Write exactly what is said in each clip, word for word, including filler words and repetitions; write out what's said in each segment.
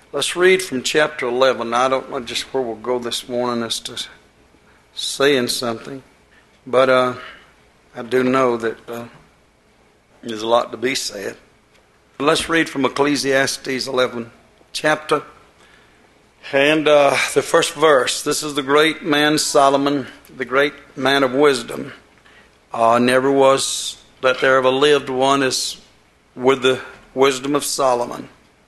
Let's read from chapter eleven. I don't know just where we'll go this morning as to saying something, but uh, I do know that uh, there's a lot to be said. Let's read from Ecclesiastes eleven chapter, and uh, the first verse. This is the great man Solomon, the great man of wisdom. Uh, never was that there ever lived one as with the wisdom of Solomon.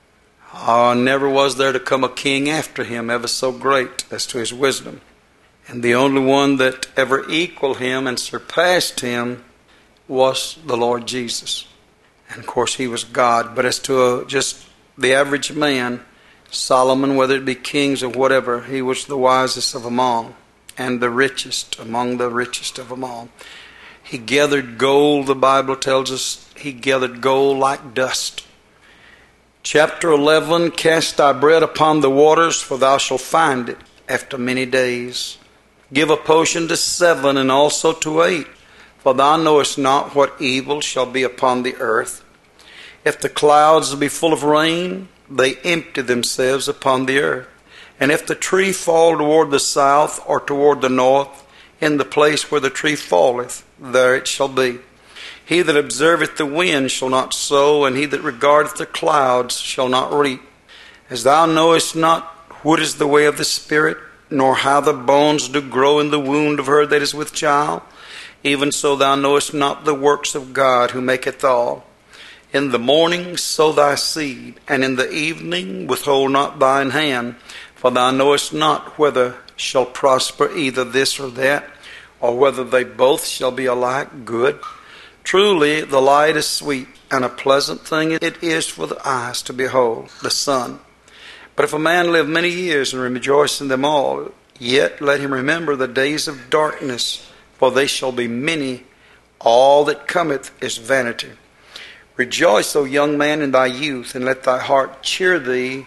Uh, never was there to come a king after him ever so great as to his wisdom. And the only one that ever equaled him and surpassed him was the Lord Jesus. And of course he was God. But as to a, just the average man, Solomon, whether it be kings or whatever, he was the wisest of them all and the richest among the richest of them all. He gathered gold, the Bible tells us, he gathered gold like dust. Chapter eleven, cast thy bread upon the waters, for thou shalt find it after many days. Give a portion to seven and also to eight, for thou knowest not what evil shall be upon the earth. If the clouds be full of rain, they empty themselves upon the earth. And if the tree fall toward the south or toward the north, in the place where the tree falleth, there it shall be. He that observeth the wind shall not sow, and he that regardeth the clouds shall not reap. As thou knowest not what is the way of the Spirit, nor how the bones do grow in the womb of her that is with child, even so thou knowest not the works of God who maketh all. In the morning sow thy seed, and in the evening withhold not thine hand, for thou knowest not whether shall prosper either this or that, or whether they both shall be alike good. Truly the light is sweet, and a pleasant thing it is for the eyes to behold the sun. But if a man live many years and rejoice in them all, yet let him remember the days of darkness, for they shall be many. All that cometh is vanity. Rejoice, O young man, in thy youth, and let thy heart cheer thee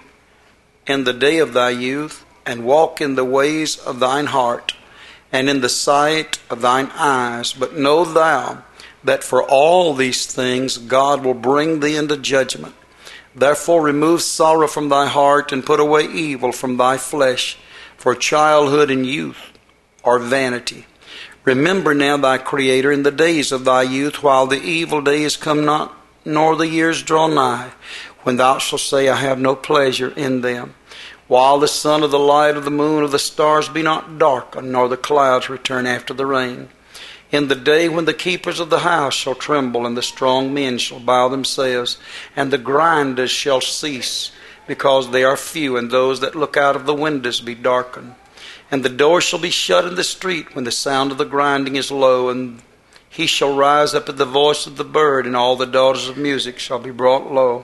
in the day of thy youth, and walk in the ways of thine heart, and in the sight of thine eyes. But know thou that for all these things God will bring thee into judgment. Therefore remove sorrow from thy heart, and put away evil from thy flesh, for childhood and youth are vanity. Remember now thy Creator in the days of thy youth, while the evil days come not, nor the years draw nigh, when thou shalt say, I have no pleasure in them. While the sun or the light of the moon or the stars be not darkened, nor the clouds return after the rain. In the day when the keepers of the house shall tremble, and the strong men shall bow themselves, and the grinders shall cease, because they are few, and those that look out of the windows be darkened. And the door shall be shut in the street when the sound of the grinding is low, and he shall rise up at the voice of the bird, and all the daughters of music shall be brought low.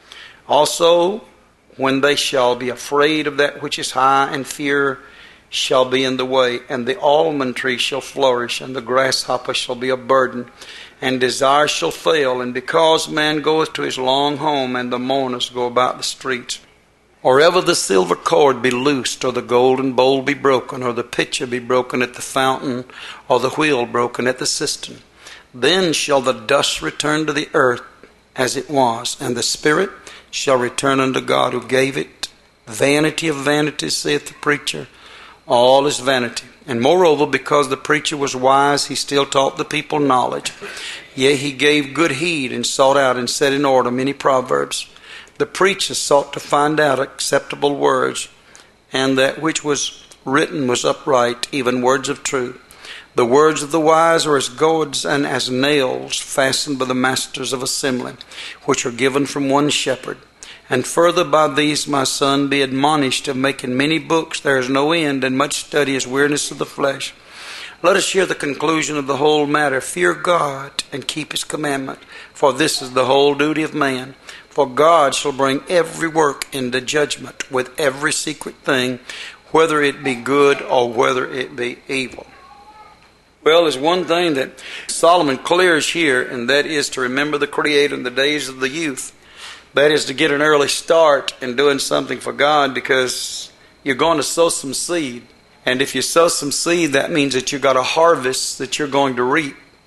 Also, when they shall be afraid of that which is high, and fear shall be in the way, and the almond tree shall flourish, and the grasshopper shall be a burden, and desire shall fail, and because man goeth to his long home, and the mourners go about the streets. Or ever the silver cord be loosed, or the golden bowl be broken, or the pitcher be broken at the fountain, or the wheel broken at the cistern. Then shall the dust return to the earth as it was, and the spirit shall return unto God who gave it. Vanity of vanities, saith the preacher. All is vanity. And moreover, because the preacher was wise, he still taught the people knowledge. Yea, he gave good heed, and sought out and set in order many proverbs. The preacher sought to find out acceptable words, and that which was written was upright, even words of truth. The words of the wise are as goads and as nails fastened by the masters of assembly, which are given from one shepherd. And further by these, my son, be admonished of making many books. There is no end, and much study is weariness of the flesh. Let us hear the conclusion of the whole matter. Fear God, and keep his commandment, for this is the whole duty of man. For God shall bring every work into judgment with every secret thing, whether it be good or whether it be evil. Well, there's one thing that Solomon clears here, and that is to remember the Creator in the days of the youth. That is to get an early start in doing something for God, because you're going to sow some seed. And if you sow some seed, that means that you've got a harvest that you're going to reap.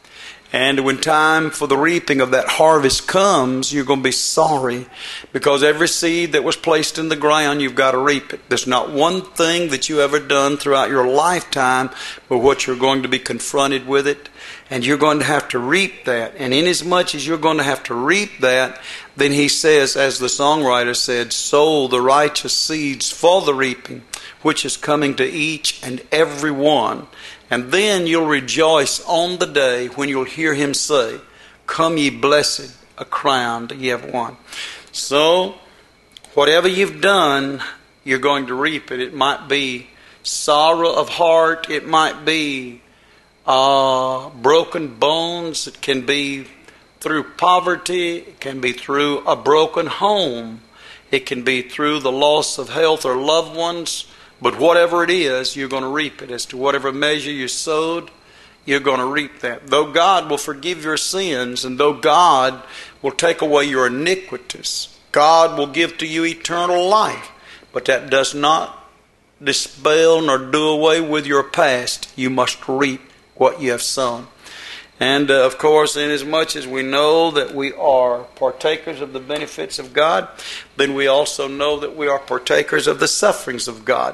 And when time for the reaping of that harvest comes, you're going to be sorry, because every seed that was placed in the ground, you've got to reap it. There's not one thing that you ever done throughout your lifetime but what you're going to be confronted with it, and you're going to have to reap that. And inasmuch as you're going to have to reap that, then he says, as the songwriter said, sow the righteous seeds for the reaping, which is coming to each and every one. And then you'll rejoice on the day when you'll hear him say, come ye blessed, a crown ye have won. So, whatever you've done, you're going to reap it. It might be sorrow of heart. It might be uh, broken bones. It can be through poverty. It can be through a broken home. It can be through the loss of health or loved ones. But whatever it is, you're going to reap it. As to whatever measure you sowed, you're going to reap that. Though God will forgive your sins, and though God will take away your iniquities, God will give to you eternal life. But that does not dispel nor do away with your past. You must reap what you have sown. And uh, of course, inasmuch as we know that we are partakers of the benefits of God, then we also know that we are partakers of the sufferings of God.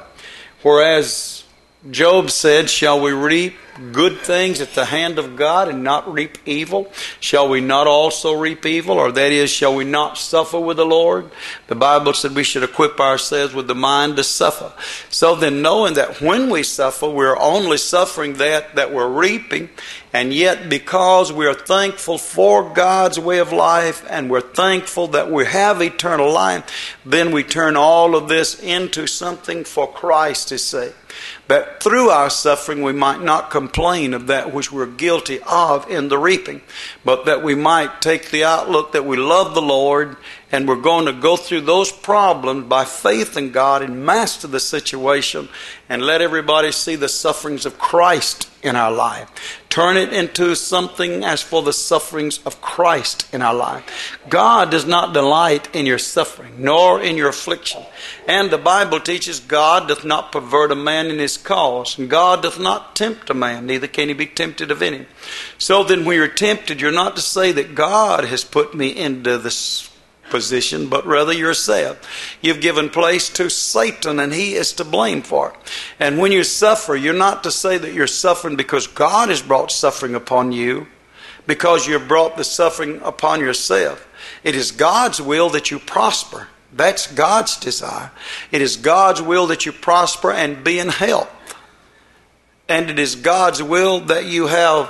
Whereas Job said, shall we reap good things at the hand of God and not reap evil? Shall we not also reap evil? Or that is, shall we not suffer with the Lord? The Bible said we should equip ourselves with the mind to suffer. So then, knowing that when we suffer, we're only suffering that that we're reaping, and yet because we are thankful for God's way of life, and we're thankful that we have eternal life, then we turn all of this into something for Christ's sake. That through our suffering we might not complain of that which we're guilty of in the reaping, but that we might take the outlook that we love the Lord, and we're going to go through those problems by faith in God and master the situation, and let everybody see the sufferings of Christ in our life. Turn it into something as for the sufferings of Christ in our life. God does not delight in your suffering, nor in your affliction. And the Bible teaches God doth not pervert a man in his cause, and God doth not tempt a man, neither can he be tempted of any. So then when you're tempted, you're not to say that God has put me into this position, but rather yourself. You've given place to Satan, and he is to blame for it. And when you suffer, you're not to say that you're suffering because God has brought suffering upon you, because you've brought the suffering upon yourself. It is God's will that you prosper. That's God's desire. It is God's will that you prosper and be in health. And it is God's will that you have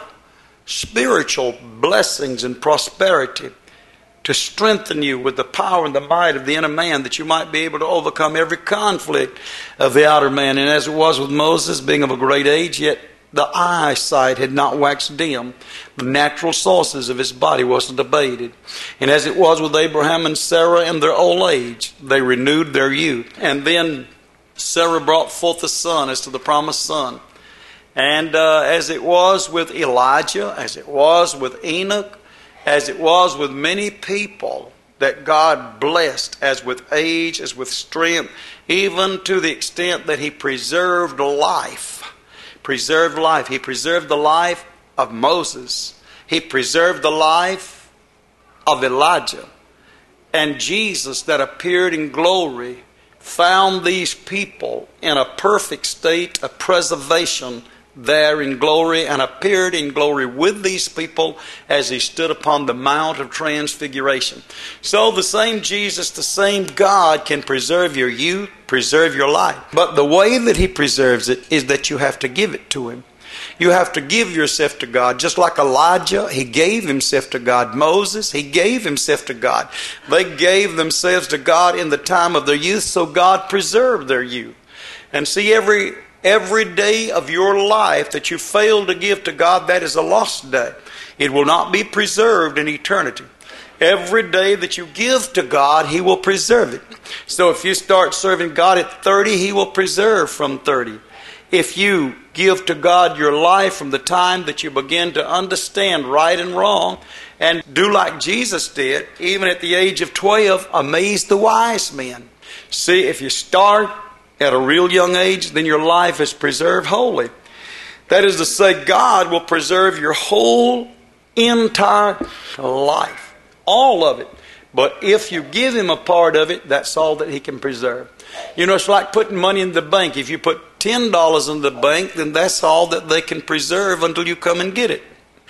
spiritual blessings and prosperity to strengthen you with the power and the might of the inner man, that you might be able to overcome every conflict of the outer man. And as it was with Moses, being of a great age, yet the eyesight had not waxed dim. The natural sources of his body wasn't abated. And as it was with Abraham and Sarah in their old age, they renewed their youth. And then Sarah brought forth a son as to the promised son. And uh, as it was with Elijah, as it was with Enoch, as it was with many people that God blessed, as with age, as with strength, even to the extent that he preserved life. Preserved life. He preserved the life of Moses. He preserved the life of Elijah. And Jesus, that appeared in glory, found these people in a perfect state of preservation there in glory, and appeared in glory with these people as he stood upon the Mount of Transfiguration. So the same Jesus, the same God can preserve your youth, preserve your life. But the way that he preserves it is that you have to give it to him. You have to give yourself to God. Just like Elijah, he gave himself to God. Moses, he gave himself to God. They gave themselves to God in the time of their youth, so God preserved their youth. And see, every Every day of your life that you fail to give to God, that is a lost day. It will not be preserved in eternity. Every day that you give to God, he will preserve it. So if you start serving God at thirty, he will preserve from thirty. If you give to God your life from the time that you begin to understand right and wrong, and do like Jesus did, even at the age of twelve, amaze the wise men. See, if you start at a real young age, then your life is preserved wholly. That is to say, God will preserve your whole entire life. All of it. But if you give him a part of it, that's all that he can preserve. You know, it's like putting money in the bank. If you put ten dollars in the bank, then that's all that they can preserve until you come and get it.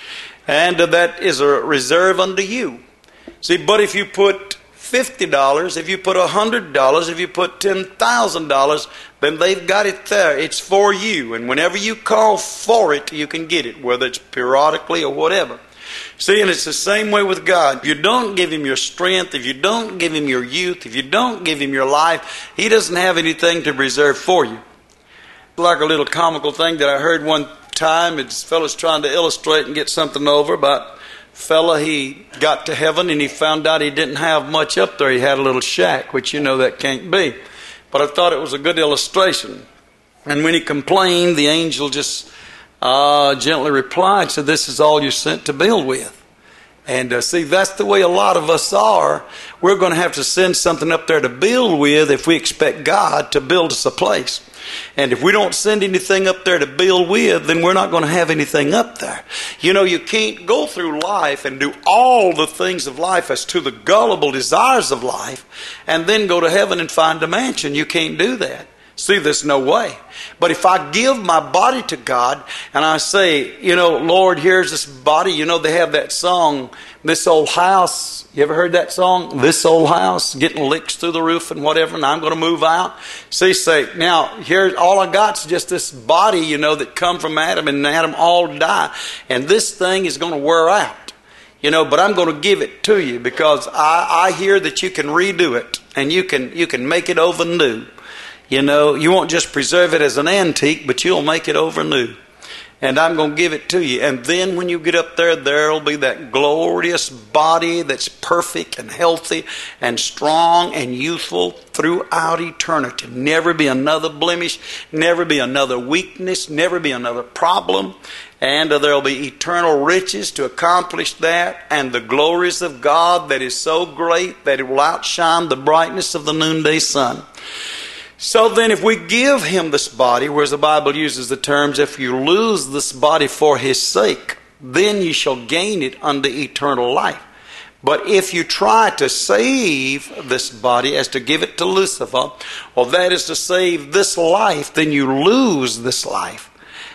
And that is a reserve unto you. See, but if you put fifty dollars, if you put one hundred dollars, if you put ten thousand dollars, then they've got it there. It's for you. And whenever you call for it, you can get it, whether it's periodically or whatever. See, and it's the same way with God. If you don't give him your strength, if you don't give him your youth, if you don't give him your life, he doesn't have anything to reserve for you. Like a little comical thing that I heard one time, this fellow's trying to illustrate and get something over about a fella. He got to heaven and he found out he didn't have much up there. He had a little shack, which you know that can't be. But I thought it was a good illustration. And when he complained, the angel just Uh, gently replied, so this is all you're sent to build with. And uh, see, that's the way a lot of us are. We're going to have to send something up there to build with if we expect God to build us a place. And if we don't send anything up there to build with, then we're not going to have anything up there. You know, you can't go through life and do all the things of life as to the gullible desires of life and then go to heaven and find a mansion. You can't do that. See, there's no way. But if I give my body to God and I say, you know, Lord, here's this body. You know, they have that song, This Old House. You ever heard that song? This old house, getting licks through the roof and whatever, and I'm going to move out. See, say, now, here, all I got's just this body, you know, that come from Adam, and Adam all die. And this thing is going to wear out. You know, but I'm going to give it to you because I, I hear that you can redo it and you can you can make it over new. You know, you won't just preserve it as an antique, but you'll make it over new. And I'm going to give it to you. And then when you get up there, there'll be that glorious body that's perfect and healthy and strong and youthful throughout eternity. Never be another blemish, never be another weakness, never be another problem. And there'll be eternal riches to accomplish that, and the glories of God that is so great that it will outshine the brightness of the noonday sun. So then if we give him this body, whereas the Bible uses the terms, if you lose this body for his sake, then you shall gain it unto eternal life. But if you try to save this body as to give it to Lucifer, or that is to save this life, then you lose this life.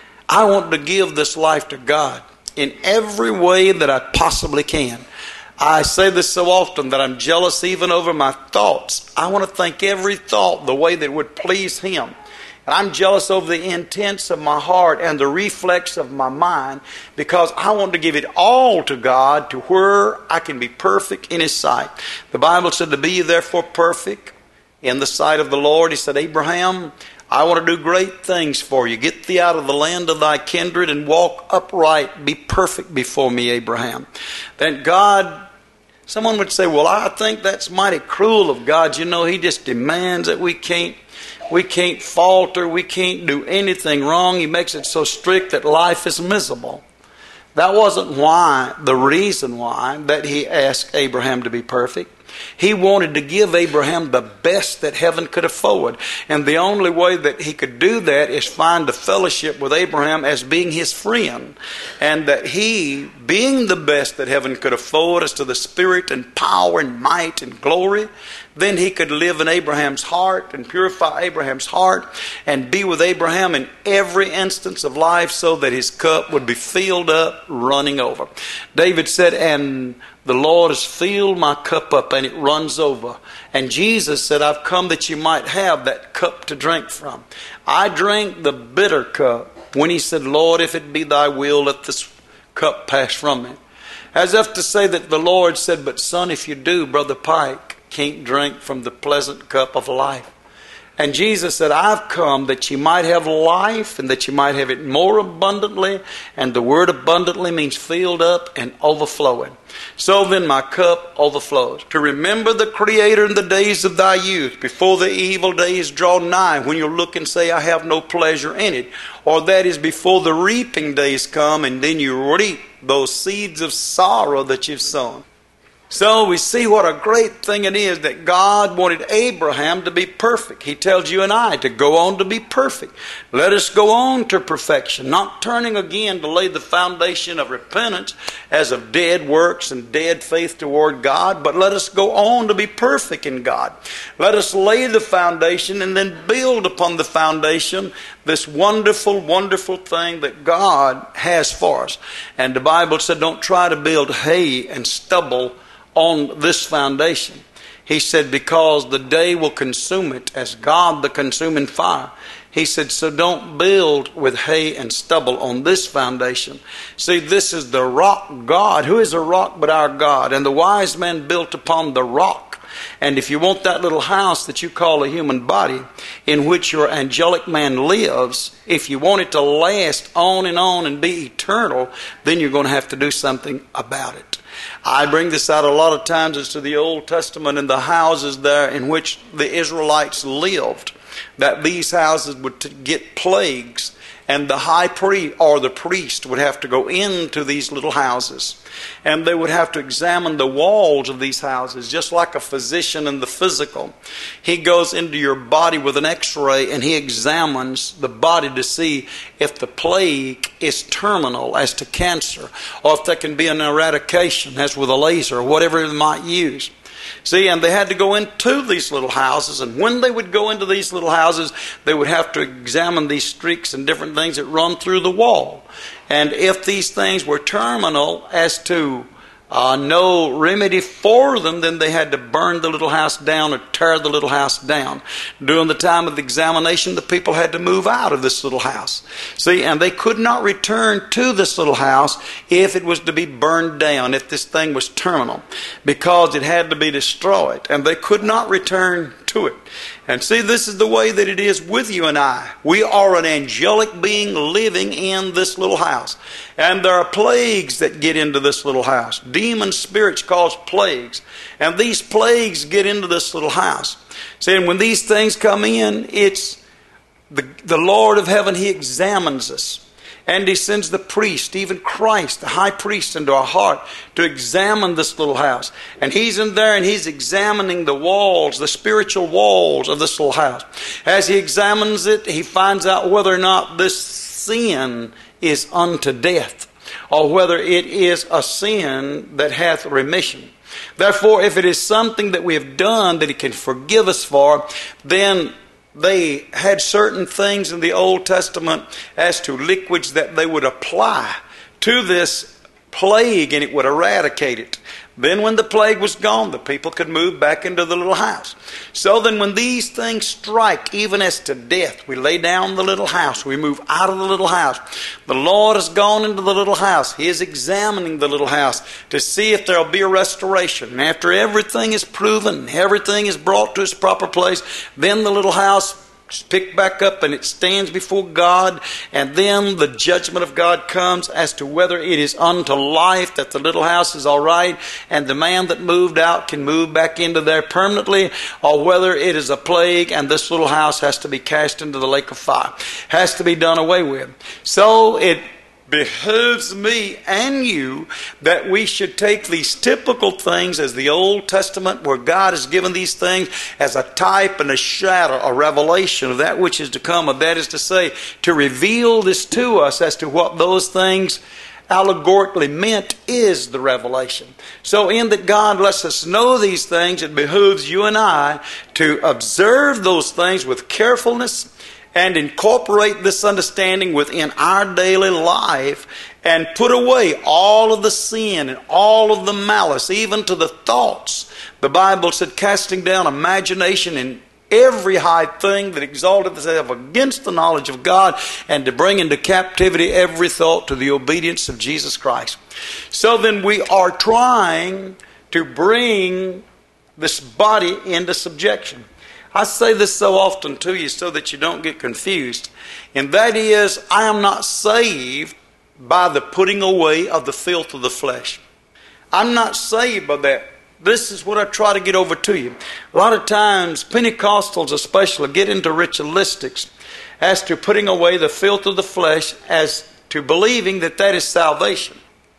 I want to give this life to God in every way that I possibly can. I say this so often that I'm jealous even over my thoughts. I want to think every thought the way that would please him. And I'm jealous over the intents of my heart and the reflex of my mind because I want to give it all to God to where I can be perfect in his sight. The Bible said to be ye therefore perfect in the sight of the Lord. He said, Abraham, I want to do great things for you. Get thee out of the land of thy kindred and walk upright. Be perfect before me, Abraham. Then God... Someone would say, well, I think that's mighty cruel of God. You know, he just demands that we can't, we can't falter, we can't do anything wrong. He makes it so strict that life is miserable. That wasn't why, the reason why, that he asked Abraham to be perfect. He wanted to give Abraham the best that heaven could afford. And the only way that he could do that is find a fellowship with Abraham as being his friend. And that he, being the best that heaven could afford as to the spirit and power and might and glory, then he could live in Abraham's heart and purify Abraham's heart and be with Abraham in every instance of life so that his cup would be filled up, running over. David said, and the Lord has filled my cup up and it runs over. And Jesus said, I've come that you might have that cup to drink from. I drank the bitter cup when he said, Lord, if it be thy will, let this cup pass from me. As if to say that the Lord said, but son, if you do, Brother Pike can't drink from the pleasant cup of life. And Jesus said, I've come that you might have life and that you might have it more abundantly. And the word abundantly means filled up and overflowing. So then my cup overflows. To remember the Creator in the days of thy youth, before the evil days draw nigh, when you look and say, I have no pleasure in it. Or that is before the reaping days come and then you reap those seeds of sorrow that you've sown. So we see what a great thing it is that God wanted Abraham to be perfect. He tells you and I to go on to be perfect. Let us go on to perfection, not turning again to lay the foundation of repentance as of dead works and dead faith toward God, but let us go on to be perfect in God. Let us lay the foundation and then build upon the foundation this wonderful, wonderful thing that God has for us. And the Bible said, don't try to build hay and stubble on this foundation. He said, because the day will consume it as God the consuming fire. He said, so don't build with hay and stubble on this foundation. See, this is the rock God. Who is a rock but our God? And the wise man built upon the rock. And if you want that little house that you call a human body, in which your angelic man lives, if you want it to last on and on and be eternal, then you're going to have to do something about it. I bring this out a lot of times as to the Old Testament and the houses there in which the Israelites lived, that these houses would get plagues, and the high priest or the priest would have to go into these little houses, and they would have to examine the walls of these houses, just like a physician in the physical. He goes into your body with an x-ray and he examines the body to see if the plague is terminal as to cancer, or if there can be an eradication as with a laser or whatever they might use. See, and they had to go into these little houses, and when they would go into these little houses, they would have to examine these streaks and different things that run through the wall. And if these things were terminal as to uh, no remedy for them, then they had to burn the little house down or tear the little house down. During the time of the examination, the people had to move out of this little house. See, and they could not return to this little house if it was to be burned down, if this thing was terminal, because it had to be destroyed, and they could not return to it. And see, this is the way that it is with you and I. We are an angelic being living in this little house. And there are plagues that get into this little house. Demon spirits cause plagues. And these plagues get into this little house. See, and when these things come in, it's the, the Lord of heaven, He examines us. And He sends the priest, even Christ, the high priest, into our heart to examine this little house. And He's in there and He's examining the walls, the spiritual walls of this little house. As He examines it, He finds out whether or not this sin is unto death, or whether it is a sin that hath remission. Therefore, if it is something that we have done that He can forgive us for, then they had certain things in the Old Testament as to liquids that they would apply to this plague, and it would eradicate it. Then when the plague was gone, the people could move back into the little house. So then when these things strike, even as to death, we lay down the little house, we move out of the little house. The Lord has gone into the little house. He is examining the little house to see if there will be a restoration. And after everything is proven, everything is brought to its proper place, then the little house is picked back up and it stands before God, and then the judgment of God comes as to whether it is unto life, that the little house is all right and the man that moved out can move back into there permanently, or whether it is a plague and this little house has to be cast into the lake of fire, has to be done away with. So it behooves me and you that we should take these typical things as the Old Testament, where God has given these things as a type and a shadow, a revelation of that which is to come, and that is to say, to reveal this to us as to what those things allegorically meant is the revelation. So in that God lets us know these things, it behooves you and I to observe those things with carefulness and incorporate this understanding within our daily life, and put away all of the sin and all of the malice, even to the thoughts. The Bible said, casting down imagination and every high thing that exalteth itself against the knowledge of God, and to bring into captivity every thought to the obedience of Jesus Christ. So then we are trying to bring this body into subjection. I say this so often to you so that you don't get confused. And that is, I am not saved by the putting away of the filth of the flesh. I'm not saved by that. This is what I try to get over to you. A lot of times, Pentecostals especially get into ritualistics as to putting away the filth of the flesh, as to believing that that is salvation.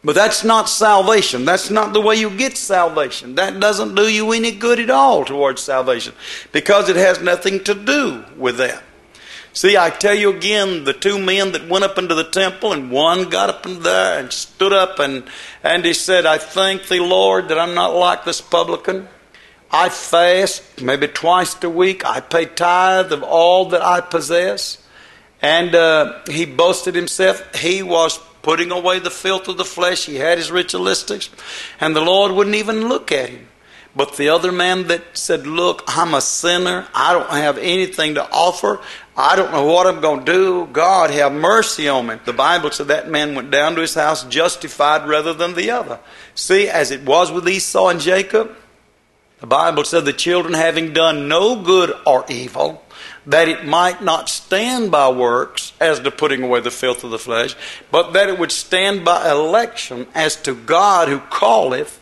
But that's not salvation. That's not the way you get salvation. That doesn't do you any good at all towards salvation, because it has nothing to do with that. See, I tell you again, the two men that went up into the temple, and one got up in there and stood up and, and he said, I thank thee, Lord, that I'm not like this publican. I fast maybe twice a week. I pay tithe of all that I possess. And uh, he boasted himself. He was putting away the filth of the flesh. He had his ritualistics. And the Lord wouldn't even look at him. But the other man that said, look, I'm a sinner. I don't have anything to offer. I don't know what I'm going to do. God, have mercy on me. The Bible said that man went down to his house justified rather than the other. See, as it was with Esau and Jacob, the Bible said the children having done no good or evil, that it might not stand by works as to putting away the filth of the flesh, but that it would stand by election as to God who calleth,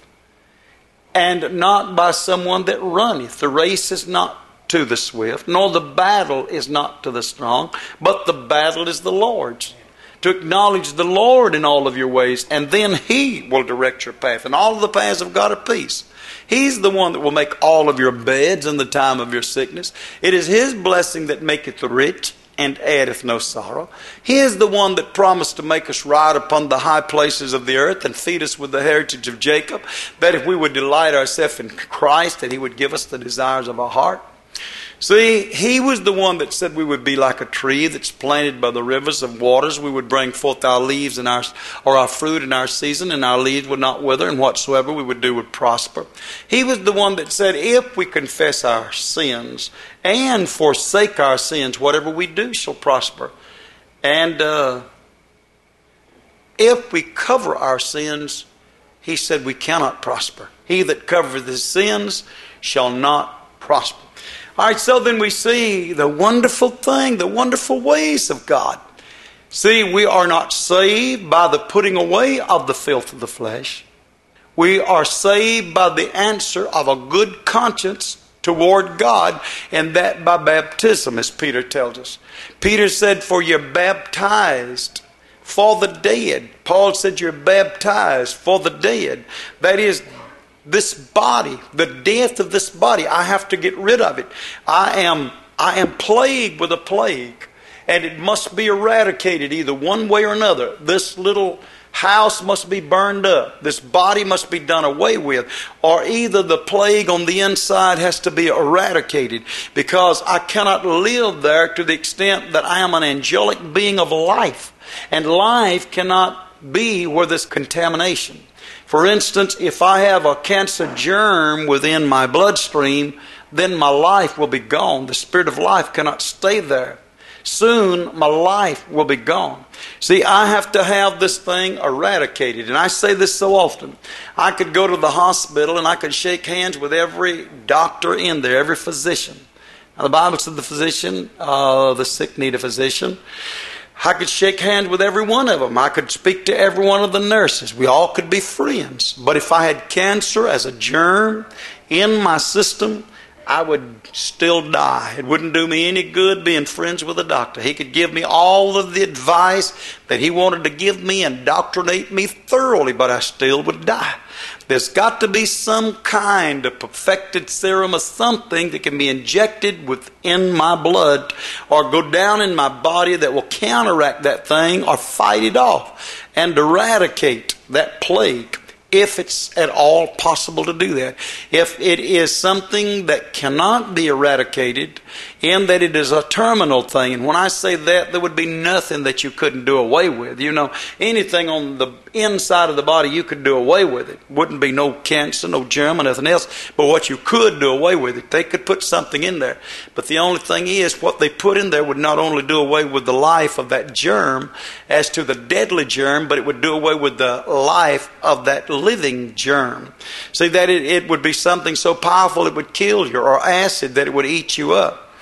and not by someone that runneth. The race is not to the swift, nor the battle is not to the strong, but the battle is the Lord's. To acknowledge the Lord in all of your ways, and then He will direct your path. And all of the paths of God are peace. He's the one that will make all of your beds in the time of your sickness. It is His blessing that maketh rich and addeth no sorrow. He is the one that promised to make us ride upon the high places of the earth and feed us with the heritage of Jacob, that if we would delight ourselves in Christ, that He would give us the desires of our heart. See, He was the one that said we would be like a tree that's planted by the rivers of waters. We would bring forth our leaves and our, or our fruit in our season, and our leaves would not wither, and whatsoever we would do would prosper. He was the one that said, if we confess our sins and forsake our sins, whatever we do shall prosper. And uh, if we cover our sins, He said we cannot prosper. He that covereth his sins shall not prosper. All right, so then we see the wonderful thing, the wonderful ways of God. See, we are not saved by the putting away of the filth of the flesh. We are saved by the answer of a good conscience toward God, and that by baptism, as Peter tells us. Peter said, for you're baptized for the dead. Paul said you're baptized for the dead. That is, this body, the death of this body, I have to get rid of it. I am, I am plagued with a plague, and it must be eradicated either one way or another. This little house must be burned up. This body must be done away with. Or either the plague on the inside has to be eradicated, because I cannot live there to the extent that I am an angelic being of life. And life cannot be where there's contamination. For instance, if I have a cancer germ within my bloodstream, then my life will be gone. The spirit of life cannot stay there. Soon my life will be gone. See, I have to have this thing eradicated. And I say this so often. I could go to the hospital and I could shake hands with every doctor in there, every physician. Now the Bible said the physician, uh, the sick need a physician. I could shake hands with every one of them. I could speak to every one of the nurses. We all could be friends. But if I had cancer as a germ in my system, I would still die. It wouldn't do me any good being friends with a doctor. He could give me all of the advice that he wanted to give me and indoctrinate me thoroughly, but I still would die. There's got to be some kind of perfected serum or something that can be injected within my blood or go down in my body that will counteract that thing or fight it off and eradicate that plague, if it's at all possible to do that. If it is something that cannot be eradicated, in that it is a terminal thing, and when I say that, there would be nothing that you couldn't do away with. You know, anything on the inside of the body, you could do away with it. Wouldn't be no cancer, no germ, or nothing else. But what you could do away with it, they could put something in there. But the only thing is, what they put in there would not only do away with the life of that germ as to the deadly germ, but it would do away with the life of that living germ. See, that it, it would be something so powerful it would kill you, or acid that it would eat you up.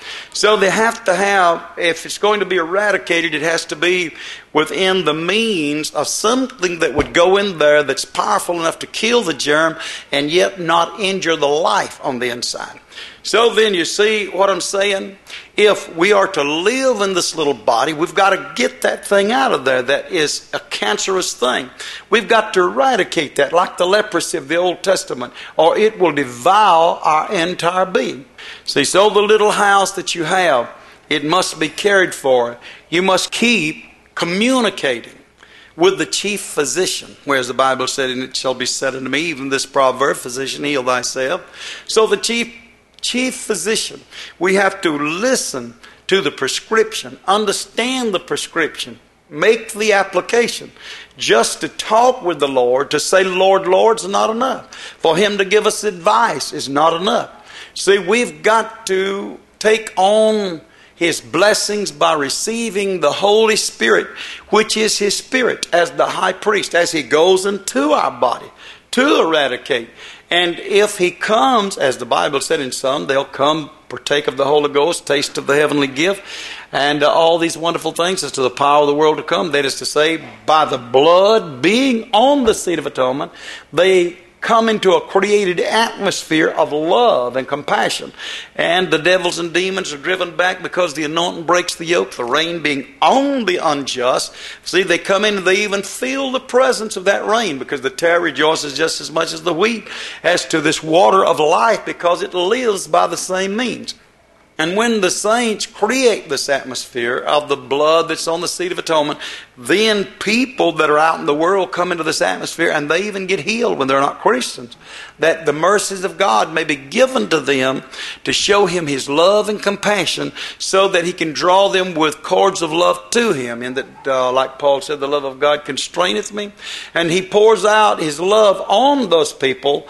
So they have to have, if it's going to be eradicated, it has to be within the means of something that would go in there that's powerful enough to kill the germ and yet not injure the life on the inside. So then you see what I'm saying? If we are to live in this little body, we've got to get that thing out of there that is a cancerous thing. We've got to eradicate that like the leprosy of the Old Testament, or it will devour our entire being. See, so the little house that you have, it must be cared for. You must keep communicating with the chief physician, whereas the Bible said, and it shall be said unto me, even this proverb, physician, heal thyself. So the chief Chief physician, we have to listen to the prescription, understand the prescription, make the application. Just to talk with the Lord, to say, Lord, Lord, is not enough. For Him to give us advice is not enough. See, we've got to take on His blessings by receiving the Holy Spirit, which is His Spirit, as the high priest, as He goes into our body to eradicate. And if He comes, as the Bible said in some, they'll come, partake of the Holy Ghost, taste of the heavenly gift, and uh, all these wonderful things as to the power of the world to come. That is to say, by the blood being on the seat of atonement, they come into a created atmosphere of love and compassion. And the devils and demons are driven back because the anointing breaks the yoke, the rain being on the unjust. See, they come in and they even feel the presence of that rain, because the tare rejoices just as much as the wheat as to this water of life, because it lives by the same means. And when the saints create this atmosphere of the blood that's on the seat of atonement, then people that are out in the world come into this atmosphere, and they even get healed when they're not Christians. That the mercies of God may be given to them to show Him His love and compassion, so that He can draw them with cords of love to Him. And that, uh, like Paul said, the love of God constraineth me. And He pours out His love on those people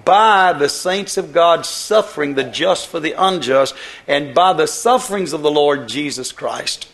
by the saints of God suffering, the just for the unjust, and by the sufferings of the Lord Jesus Christ.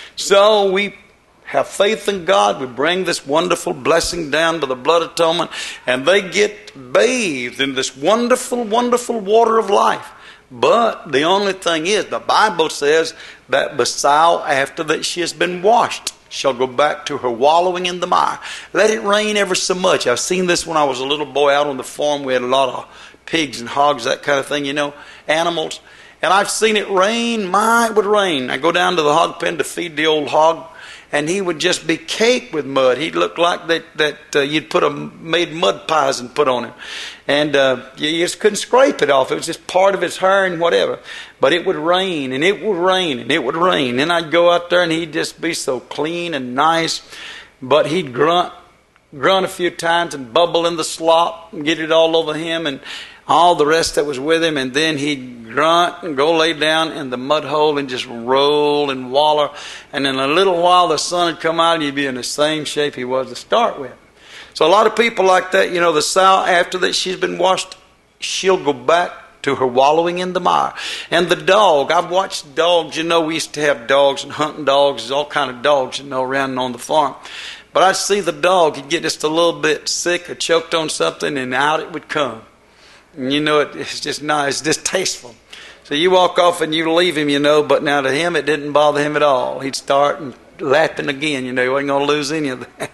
So we have faith in God. We bring this wonderful blessing down to the blood atonement, and they get bathed in this wonderful, wonderful water of life. But the only thing is, the Bible says that the sow, after that she has been washed, shall go back to her wallowing in the mire. Let it rain ever so much. I've seen this when I was a little boy out on the farm. We had a lot of pigs and hogs, that kind of thing, you know, animals. And I've seen it rain. My, it would rain. I go down to the hog pen to feed the old hog, and he would just be caked with mud. He'd look like that that uh, you'd put a made mud pies and put on him, and uh, you just couldn't scrape it off. It was just part of his hair and whatever. But it would rain, and it would rain, and it would rain. And I'd go out there, and he'd just be so clean and nice. But he'd grunt, grunt a few times and bubble in the slop and get it all over him and all the rest that was with him. And then he'd grunt and go lay down in the mud hole and just roll and waller. And in a little while, the sun would come out, and he'd be in the same shape he was to start with. So a lot of people like that, you know, the sow, after that she's been washed, she'll go back to her wallowing in the mire. And the dog, I've watched dogs, you know, we used to have dogs and hunting dogs, there's all kind of dogs, you know, around on the farm. But I'd see the dog, he'd get just a little bit sick or choked on something, and out it would come. And you know, it, it's just nice, it's distasteful. So you walk off and you leave him, you know, but now to him it didn't bother him at all. He'd start and lapping again, you know, he wasn't going to lose any of that.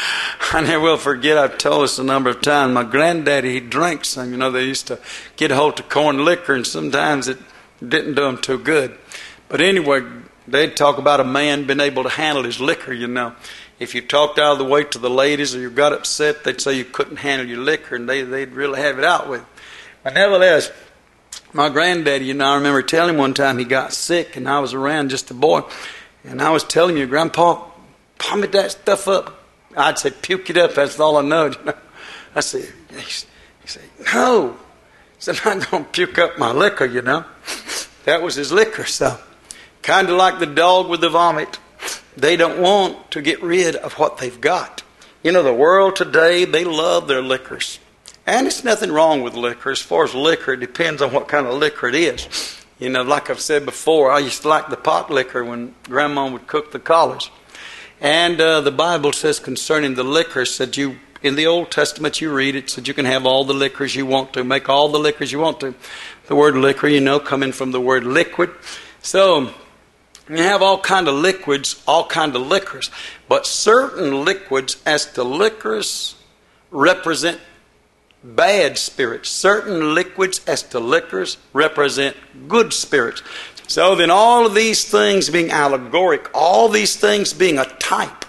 I never will forget, I've told us a number of times, my granddaddy, he drank some. You know, they used to get a hold of corn liquor, and sometimes it didn't do them too good. But anyway, they'd talk about a man being able to handle his liquor, you know. If you talked out of the way to the ladies or you got upset, they'd say you couldn't handle your liquor, and they, they'd really have it out with. But nevertheless, my granddaddy, you know, I remember telling him one time he got sick, and I was around just a boy, and I was telling you, Grandpa, vomit that stuff up. I'd say, puke it up, that's all I know. You know? I said, he said, no. He said, I'm not going to puke up my liquor, you know. That was his liquor. So, kind of like the dog with the vomit. They don't want to get rid of what they've got. You know, the world today, they love their liquors. And it's nothing wrong with liquor. As far as liquor, it depends on what kind of liquor it is. You know, like I've said before, I used to like the pot liquor when Grandma would cook the collards. And uh, the Bible says concerning the liquor, said you in the Old Testament you read it, said you can have all the liquors you want to, make all the liquors you want to. The word liquor, you know, coming from the word liquid. So you have all kind of liquids, all kind of liquors. But certain liquids, as to liquors, represent bad spirits. Certain liquids, as to liquors, represent good spirits. So then all of these things being allegoric, all these things being a type.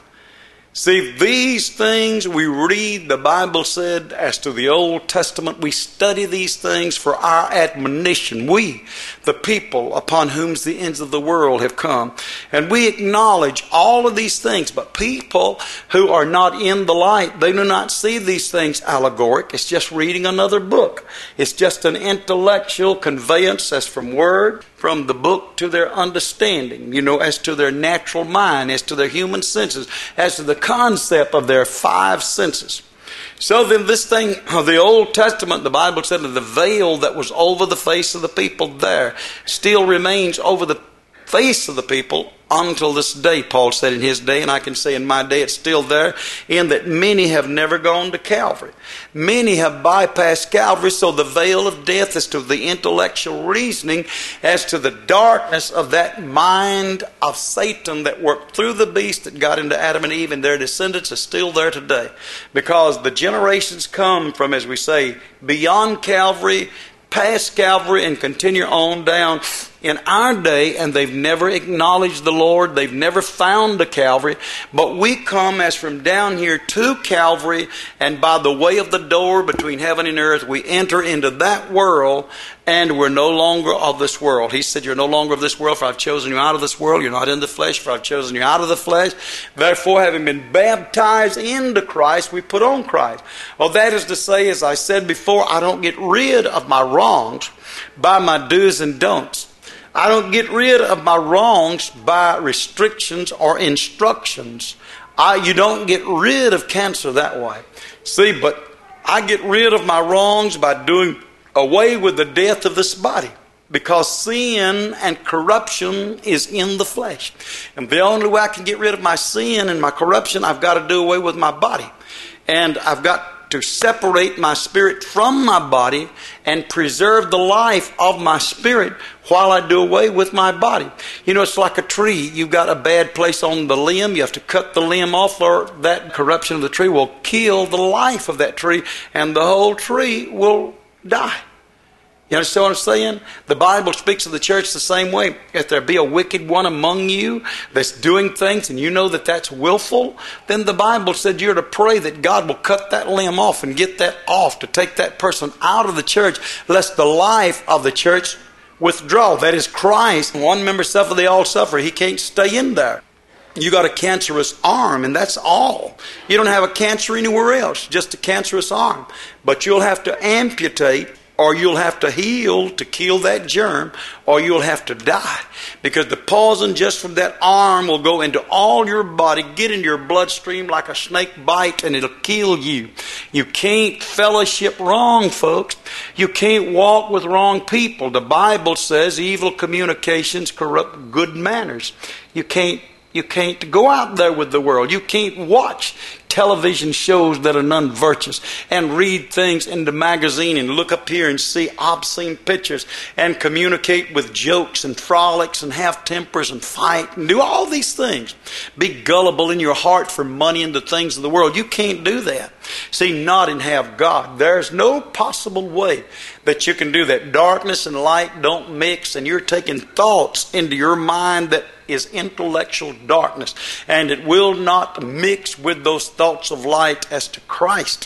See, these things we read, the Bible said, as to the Old Testament, we study these things for our admonition. We, the people upon whom the ends of the world have come. And we acknowledge all of these things. But people who are not in the light, they do not see these things allegoric. It's just reading another book. It's just an intellectual conveyance as from word, from the book to their understanding, you know, as to their natural mind, as to their human senses, as to the concept of their five senses. So then this thing of the Old Testament, the Bible said that the veil that was over the face of the people there still remains over the face of the people until this day. Paul said in his day, and I can say in my day it's still there, in that many have never gone to Calvary. Many have bypassed Calvary, so the veil of death is to the intellectual reasoning as to the darkness of that mind of Satan that worked through the beast that got into Adam and Eve, and their descendants are still there today. Because the generations come from, as we say, beyond Calvary, past Calvary, and continue on down in our day, and they've never acknowledged the Lord. They've never found the Calvary. But we come as from down here to Calvary, and by the way of the door between heaven and earth, we enter into that world, and we're no longer of this world. He said, you're no longer of this world, for I've chosen you out of this world. You're not in the flesh, for I've chosen you out of the flesh. Therefore, having been baptized into Christ, we put on Christ. Well, that is to say, as I said before, I don't get rid of my wrongs by my do's and don'ts. I don't get rid of my wrongs by restrictions or instructions. I, you don't get rid of cancer that way. See, but I get rid of my wrongs by doing away with the death of this body. Because sin and corruption is in the flesh. And the only way I can get rid of my sin and my corruption, I've got to do away with my body. And I've got to separate my spirit from my body and preserve the life of my spirit while I do away with my body. You know, it's like a tree. You've got a bad place on the limb. You have to cut the limb off, or that corruption of the tree will kill the life of that tree, and the whole tree will die. You understand what I'm saying? The Bible speaks of the church the same way. If there be a wicked one among you that's doing things and you know that that's willful, then the Bible said you're to pray that God will cut that limb off and get that off, to take that person out of the church, lest the life of the church withdraw. That is Christ. One member suffer, they all suffer. He can't stay in there. You got a cancerous arm, and that's all. You don't have a cancer anywhere else, just a cancerous arm. But you'll have to amputate, or you'll have to heal to kill that germ, or you'll have to die. Because the poison just from that arm will go into all your body, get into your bloodstream like a snake bite, and it'll kill you. You can't fellowship wrong, folks. You can't walk with wrong people. The Bible says evil communications corrupt good manners. You can't You can't go out there with the world. You can't watch television shows that are non-virtuous and read things in the magazine and look up here and see obscene pictures and communicate with jokes and frolics and have tempers and fight and do all these things. Be gullible in your heart for money and the things of the world. You can't do that. See, not and have God. There's no possible way that you can do that. Darkness and light don't mix, and you're taking thoughts into your mind that is intellectual darkness, and it will not mix with those thoughts of light as to Christ.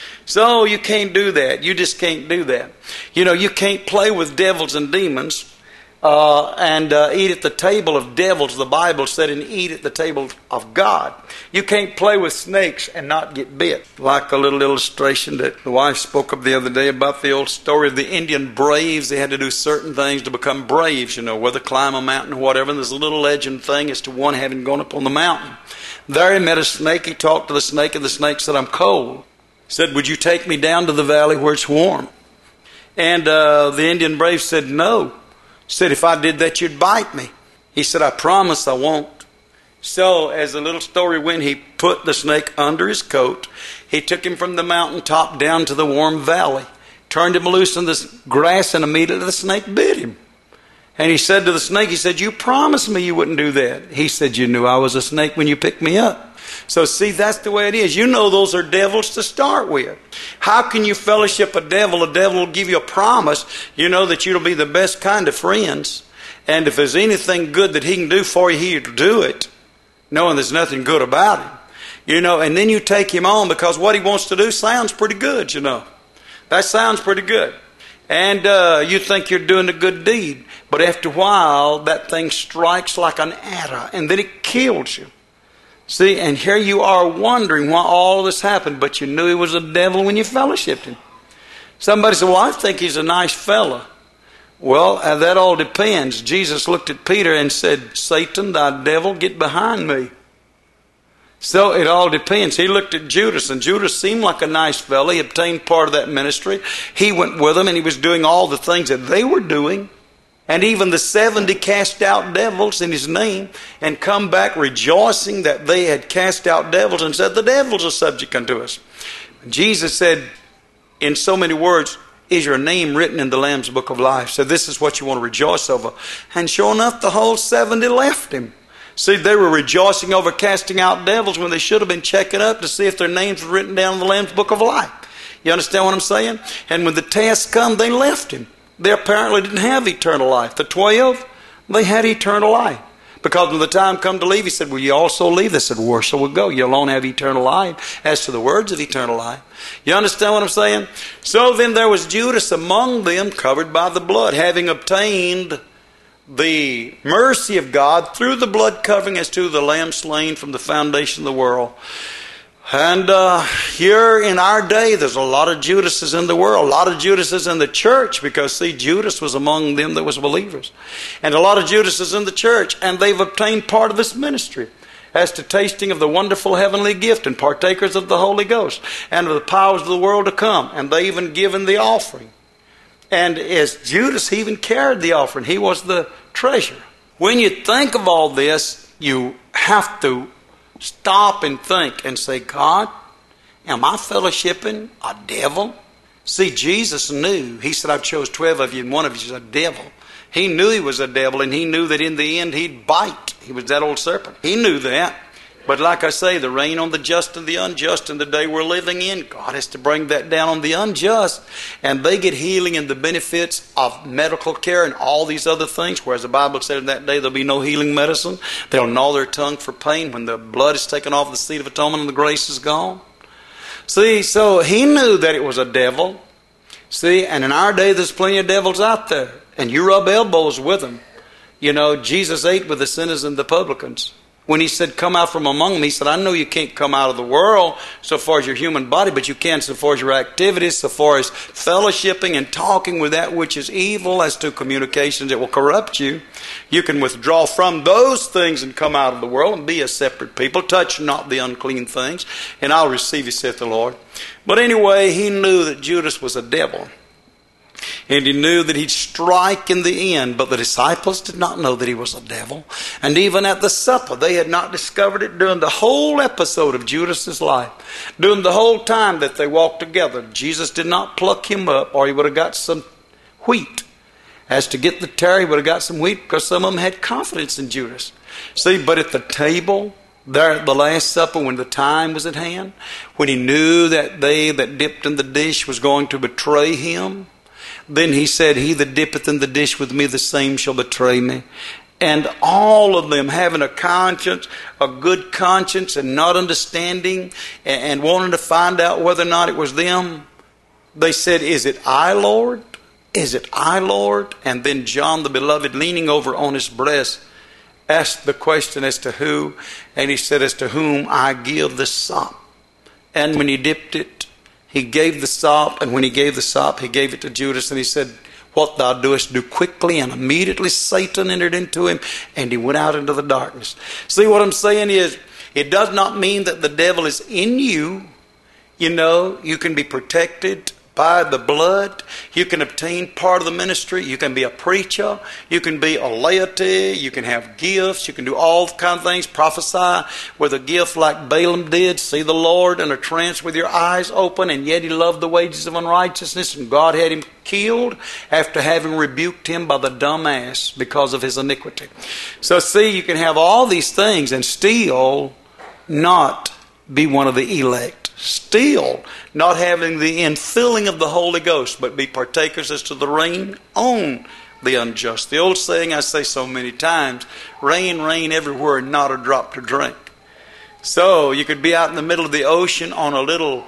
So you can't do that. You just can't do that. You know, you can't play with devils and demons uh, and uh, eat at the table of devils. The Bible said, and eat at the table of God. You can't play with snakes and not get bit. Like a little illustration that the wife spoke of the other day about the old story of the Indian braves. They had to do certain things to become braves, you know, whether climb a mountain or whatever. And there's a little legend thing as to one having gone up on the mountain. There he met a snake. He talked to the snake, and the snake said, I'm cold. He said, would you take me down to the valley where it's warm? And uh, the Indian brave said, no. He said, if I did that, you'd bite me. He said, I promise I won't. So, as the little story went, he put the snake under his coat. He took him from the mountaintop down to the warm valley, turned him loose in the grass, and immediately the snake bit him. And he said to the snake, he said, you promised me you wouldn't do that. He said, you knew I was a snake when you picked me up. So see, that's the way it is. You know those are devils to start with. How can you fellowship a devil? A devil will give you a promise, you know, that you'll be the best kind of friends. And if there's anything good that he can do for you, he'll do it, knowing there's nothing good about him. You know, and then you take him on because what he wants to do sounds pretty good, you know. That sounds pretty good. And uh, you think you're doing a good deed. But after a while, that thing strikes like an adder, and then it kills you. See, and here you are wondering why all this happened, but you knew he was a devil when you fellowshipped him. Somebody said, well, I think he's a nice fella. Well, uh, that all depends. Jesus looked at Peter and said, Satan, thy devil, get behind me. So it all depends. He looked at Judas, and Judas seemed like a nice fellow. He obtained part of that ministry. He went with them, and he was doing all the things that they were doing. And even the seventy cast out devils in his name and come back rejoicing that they had cast out devils and said, the devils are subject unto us. Jesus said, in so many words, is your name written in the Lamb's Book of Life? So this is what you want to rejoice over. And sure enough, the whole seventy left him. See, they were rejoicing over casting out devils when they should have been checking up to see if their names were written down in the Lamb's Book of Life. You understand what I'm saying? And when the test come, they left him. They apparently didn't have eternal life. The twelve, they had eternal life. Because when the time come to leave, he said, will you also leave? They said, where shall we go? You alone have eternal life. As to the words of eternal life. You understand what I'm saying? So then there was Judas among them, covered by the blood, having obtained the mercy of God through the blood covering as to the Lamb slain from the foundation of the world. And uh, here in our day, there's a lot of Judases in the world, a lot of Judases in the church, because see, Judas was among them that was believers. And a lot of Judases in the church, and they've obtained part of this ministry as to tasting of the wonderful heavenly gift and partakers of the Holy Ghost and of the powers of the world to come. And they even given the offering. And as Judas, he even carried the offering. He was the treasurer. When you think of all this, you have to stop and think and say, God, am I fellowshipping a devil? See, Jesus knew. He said, I've chose twelve of you and one of you is a devil. He knew he was a devil, and he knew that in the end he'd bite. He was that old serpent. He knew that. But like I say, the rain on the just and the unjust in the day we're living in, God has to bring that down on the unjust. And they get healing and the benefits of medical care and all these other things. Whereas the Bible said in that day there'll be no healing medicine. They'll gnaw their tongue for pain when the blood is taken off the seat of atonement and the grace is gone. See, so he knew that it was a devil. See, and in our day there's plenty of devils out there. And you rub elbows with them. You know, Jesus ate with the sinners and the publicans. When he said, come out from among them, he said, I know you can't come out of the world so far as your human body, but you can so far as your activities, so far as fellowshipping and talking with that which is evil, as to communications that will corrupt you. You can withdraw from those things and come out of the world and be a separate people. Touch not the unclean things, and I'll receive you, saith the Lord. But anyway, he knew that Judas was a devil. And he knew that he'd strike in the end. But the disciples did not know that he was a devil. And even at the supper, they had not discovered it during the whole episode of Judas's life. During the whole time that they walked together, Jesus did not pluck him up, or he would have got some wheat. As to get the tare, he would have got some wheat, because some of them had confidence in Judas. See, but at the table, there at the Last Supper, when the time was at hand, when he knew that they that dipped in the dish was going to betray him, then he said, he that dippeth in the dish with me, the same shall betray me. And all of them having a conscience, a good conscience, and not understanding, and wanting to find out whether or not it was them, they said, is it I, Lord? Is it I, Lord? And then John the Beloved, leaning over on his breast, asked the question as to who, and he said, as to whom I give the sop. And when he dipped it, he gave the sop, and when he gave the sop, he gave it to Judas, and he said, what thou doest, do quickly. And immediately Satan entered into him, and he went out into the darkness. See, what I'm saying is, it does not mean that the devil is in you. You know, you can be protected by the blood. You can obtain part of the ministry. You can be a preacher. You can be a laity. You can have gifts. You can do all kinds of things. Prophesy with a gift like Balaam did. See the Lord in a trance with your eyes open, and yet he loved the wages of unrighteousness, and God had him killed after having rebuked him by the dumb ass because of his iniquity. So see, you can have all these things and still not be one of the elect. Still not having the infilling of the Holy Ghost, but be partakers as to the rain on the unjust. The old saying I say so many times, rain, rain everywhere, not a drop to drink. So you could be out in the middle of the ocean on a little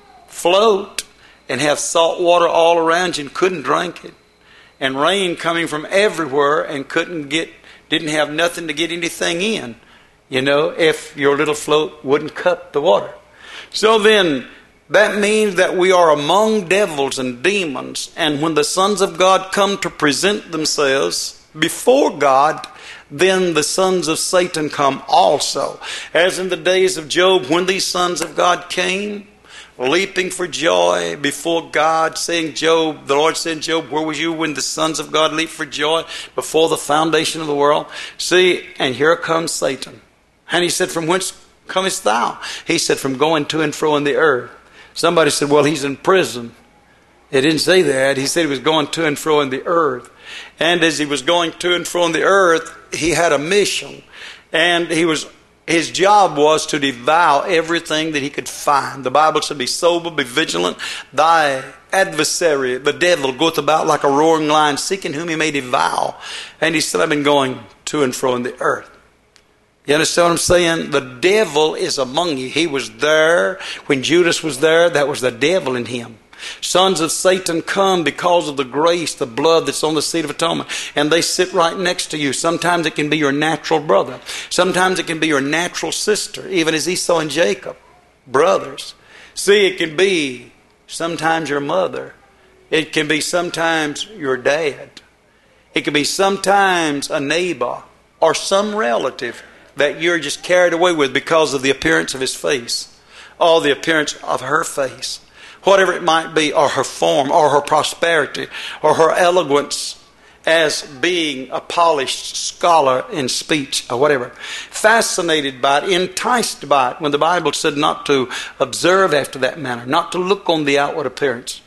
float and have salt water all around you and couldn't drink it. And rain coming from everywhere and couldn't get, didn't have nothing to get anything in. You know, if your little float wouldn't cup the water. So then, that means that we are among devils and demons. And when the sons of God come to present themselves before God, then the sons of Satan come also. As in the days of Job, when these sons of God came, leaping for joy before God, saying, Job, the Lord said, Job, where was you when the sons of God leaped for joy before the foundation of the world? See, and here comes Satan. And he said, from whence comest thou? He said, from going to and fro in the earth. Somebody said, well, he's in prison. It didn't say that. He said he was going to and fro in the earth. And as he was going to and fro in the earth, he had a mission. And he was his job was to devour everything that he could find. The Bible said, be sober, be vigilant. Thy adversary, the devil, goeth about like a roaring lion, seeking whom he may devour. And he said, I've been going to and fro in the earth. You understand what I'm saying? The devil is among you. He was there when Judas was there. That was the devil in him. Sons of Satan come because of the grace, the blood that's on the seat of atonement. And they sit right next to you. Sometimes it can be your natural brother. Sometimes it can be your natural sister, even as Esau and Jacob, brothers. See, it can be sometimes your mother. It can be sometimes your dad. It can be sometimes a neighbor or some relative that you're just carried away with because of the appearance of his face, or the appearance of her face, whatever it might be, or her form, or her prosperity, or her eloquence as being a polished scholar in speech, or whatever. Fascinated by it, enticed by it, when the Bible said not to observe after that manner, not to look on the outward appearance.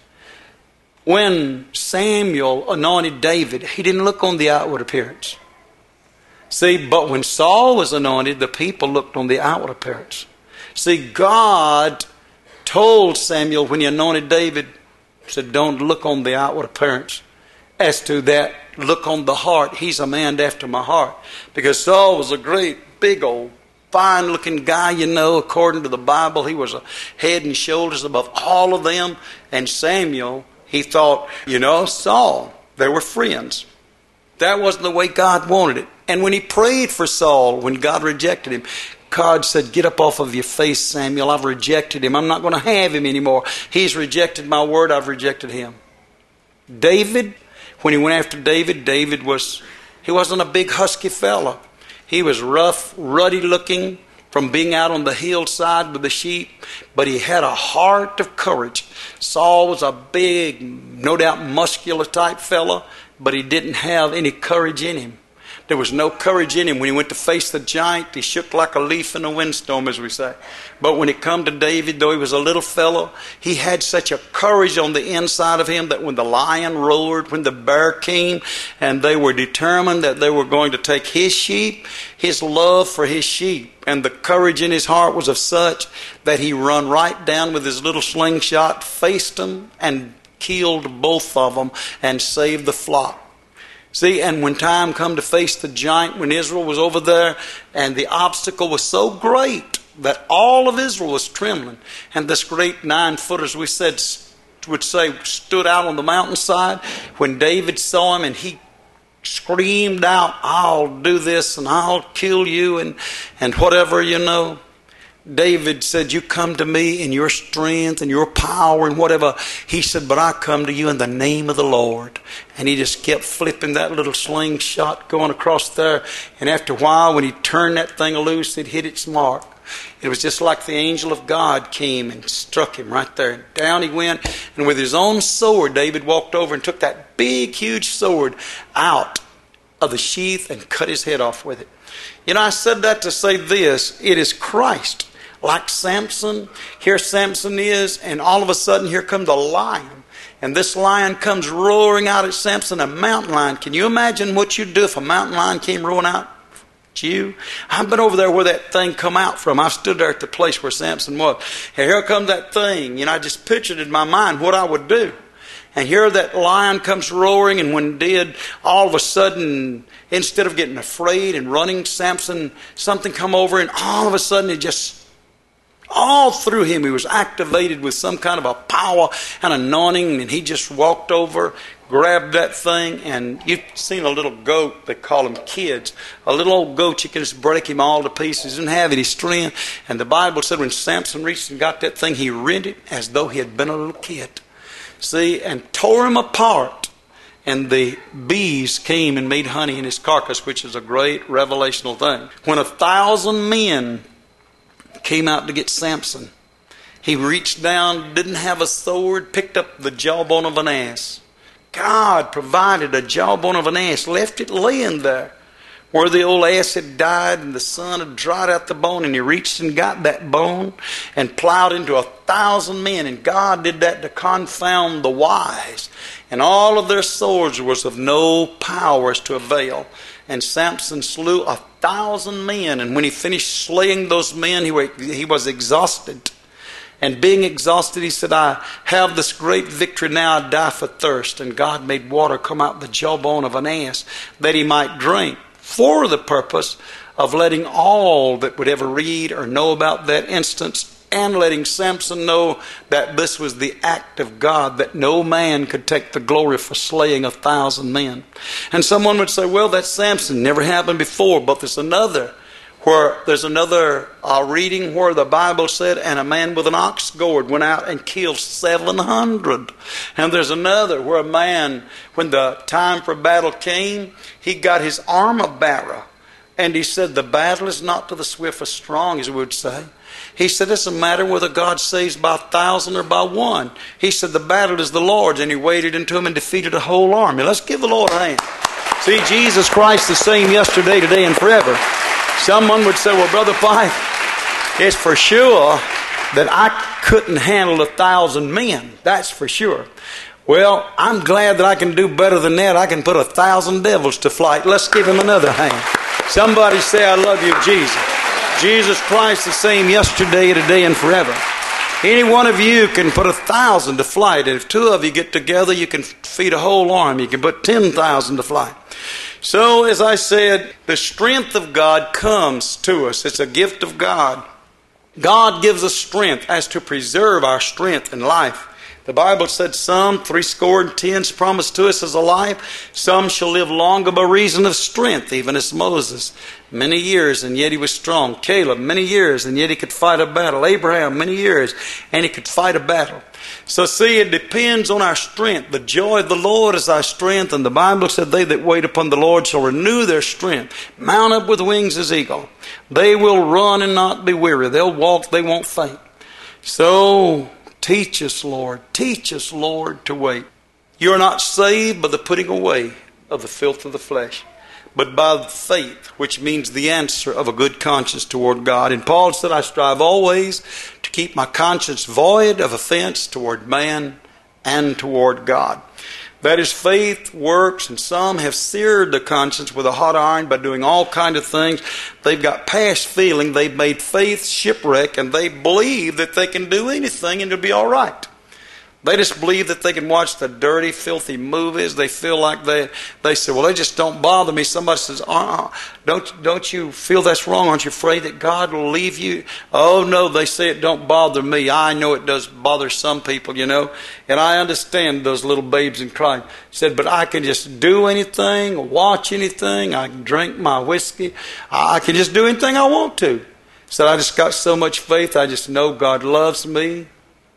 When Samuel anointed David, he didn't look on the outward appearance. See, but when Saul was anointed, the people looked on the outward appearance. See, God told Samuel when he anointed David, said, don't look on the outward appearance. As to that, look on the heart. He's a man after my heart. Because Saul was a great, big old, fine-looking guy, you know, according to the Bible. He was a head and shoulders above all of them. And Samuel, he thought, you know, Saul, they were friends. That wasn't the way God wanted it. And when he prayed for Saul, when God rejected him, God said, get up off of your face, Samuel. I've rejected him. I'm not going to have him anymore. He's rejected my word. I've rejected him. David, when he went after David, David was, he wasn't a big husky fella. He was rough, ruddy looking from being out on the hillside with the sheep, but he had a heart of courage. Saul was a big, no doubt muscular type fella, but he didn't have any courage in him. There was no courage in him. When he went to face the giant, he shook like a leaf in a windstorm, as we say. But when it come to David, though he was a little fellow, he had such a courage on the inside of him that when the lion roared, when the bear came, and they were determined that they were going to take his sheep, his love for his sheep and the courage in his heart was of such that he run right down with his little slingshot, faced them, and killed both of them and saved the flock. See, and when time come to face the giant, when Israel was over there, and the obstacle was so great that all of Israel was trembling, and this great nine-footer, we said, would say, stood out on the mountainside, when David saw him and he screamed out, I'll do this and I'll kill you and, and whatever, you know. David said, you come to me in your strength and your power and whatever. He said, but I come to you in the name of the Lord. And he just kept flipping that little slingshot going across there. And after a while, when he turned that thing loose, it hit its mark. It was just like the angel of God came and struck him right there. And down he went. And with his own sword, David walked over and took that big, huge sword out of the sheath and cut his head off with it. You know, I said that to say this. It is Christ. Like Samson, here Samson is, and all of a sudden here comes a lion. And this lion comes roaring out at Samson, a mountain lion. Can you imagine what you'd do if a mountain lion came roaring out at you? I've been over there where that thing come out from. I stood there at the place where Samson was. And here comes that thing. You know, I just pictured in my mind what I would do. And here that lion comes roaring, and when it did, all of a sudden, instead of getting afraid and running, Samson, something come over, and all of a sudden it just all through him, he was activated with some kind of a power and anointing, and he just walked over, grabbed that thing, and you've seen a little goat, they call them kids. A little old goat, you can just break him all to pieces. He didn't have any strength. And the Bible said when Samson reached and got that thing, he rent it as though he had been a little kid. See, and tore him apart. And the bees came and made honey in his carcass, which is a great revelational thing. When a thousand men came out to get Samson, he reached down, didn't have a sword, picked up the jawbone of an ass. God provided a jawbone of an ass, left it laying there where the old ass had died and the sun had dried out the bone, and he reached and got that bone and plowed into a thousand men. And God did that to confound the wise. And all of their swords was of no power as to avail. And Samson slew a thousand men. And when he finished slaying those men, he, he was exhausted. And being exhausted, he said, I have this great victory now, I die for thirst. And God made water come out the jawbone of an ass that he might drink, for the purpose of letting all that would ever read or know about that instance, and letting Samson know that this was the act of God, that no man could take the glory for slaying a thousand men. And someone would say, well, that's Samson, never happened before. But there's another where there's another uh, reading where the Bible said, and a man with an ox gourd went out and killed seven hundred. And there's another where a man, when the time for battle came, he got his armor bearer, and he said, the battle is not to the swift or strong, as we would say. He said, it's a matter whether God saves by a thousand or by one. He said, the battle is the Lord's, and he waded into him and defeated a whole army. Let's give the Lord a hand. See, Jesus Christ the same yesterday, today, and forever. Someone would say, well, Brother Fife, it's for sure that I couldn't handle a thousand men. That's for sure. Well, I'm glad that I can do better than that. I can put a thousand devils to flight. Let's give him another hand. Somebody say, I love you, Jesus. Jesus Christ the same yesterday, today, and forever. Any one of you can put a thousand to flight. And if two of you get together, you can feed a whole army. You can put ten thousand to flight. So, as I said, the strength of God comes to us. It's a gift of God. God gives us strength as to preserve our strength in life. The Bible said some, three score and tens promised to us as a life. Some shall live longer by reason of strength, even as Moses. Many years, and yet he was strong. Caleb, many years, and yet he could fight a battle. Abraham, many years, and he could fight a battle. So see, it depends on our strength. The joy of the Lord is our strength, and the Bible said, they that wait upon the Lord shall renew their strength, mount up with wings as eagle. They will run and not be weary. They'll walk, they won't faint. So teach us, Lord, teach us, Lord, to wait. You're not saved by the putting away of the filth of the flesh, but by faith, which means the answer of a good conscience toward God. And Paul said, I strive always to keep my conscience void of offense toward man and toward God. That is, faith works, and some have seared the conscience with a hot iron by doing all kinds of things. They've got past feeling. They've made faith shipwreck, and they believe that they can do anything and it'll be all right. They just believe that they can watch the dirty, filthy movies. They feel like they, they say, well, they just don't bother me. Somebody says, uh-uh, don't, don't you feel that's wrong? Aren't you afraid that God will leave you? Oh, no, they say it don't bother me. I know it does bother some people, you know. And I understand those little babes in Christ. He said, but I can just do anything, watch anything. I can drink my whiskey. I can just do anything I want to. Said, I just got so much faith, I just know God loves me.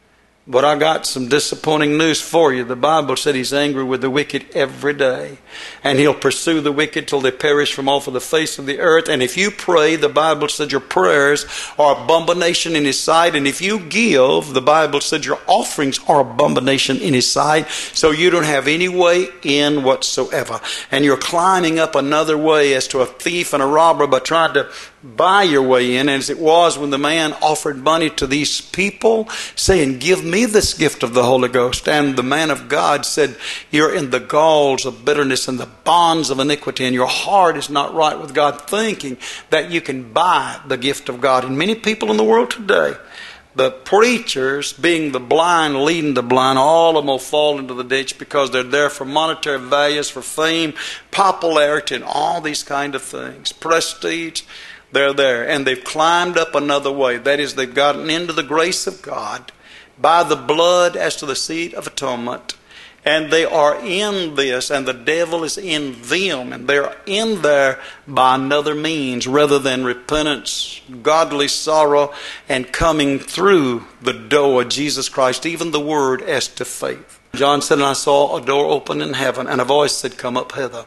But I got some disappointing news for you. The Bible said He's angry with the wicked every day. And He'll pursue the wicked till they perish from off of the face of the earth. And if you pray, the Bible said your prayers are abomination in His sight. And if you give, the Bible said your offerings are abomination in His sight. So you don't have any way in whatsoever. And you're climbing up another way as to a thief and a robber by trying to buy your way in, as it was when the man offered money to these people, saying, give me this gift of the Holy Ghost. And the man of God said, you're in the galls of bitterness and the bonds of iniquity, and your heart is not right with God, thinking that you can buy the gift of God. And many people in the world today, the preachers being the blind, leading the blind, all of them will fall into the ditch because they're there for monetary values, for fame, popularity, and all these kind of things. Prestige. They're there, and they've climbed up another way. That is, they've gotten into the grace of God by the blood as to the seat of atonement. And they are in this, and the devil is in them, and they're in there by another means rather than repentance, godly sorrow, and coming through the door of Jesus Christ, even the word as to faith. John said, and I saw a door open in heaven, and a voice said, come up hither.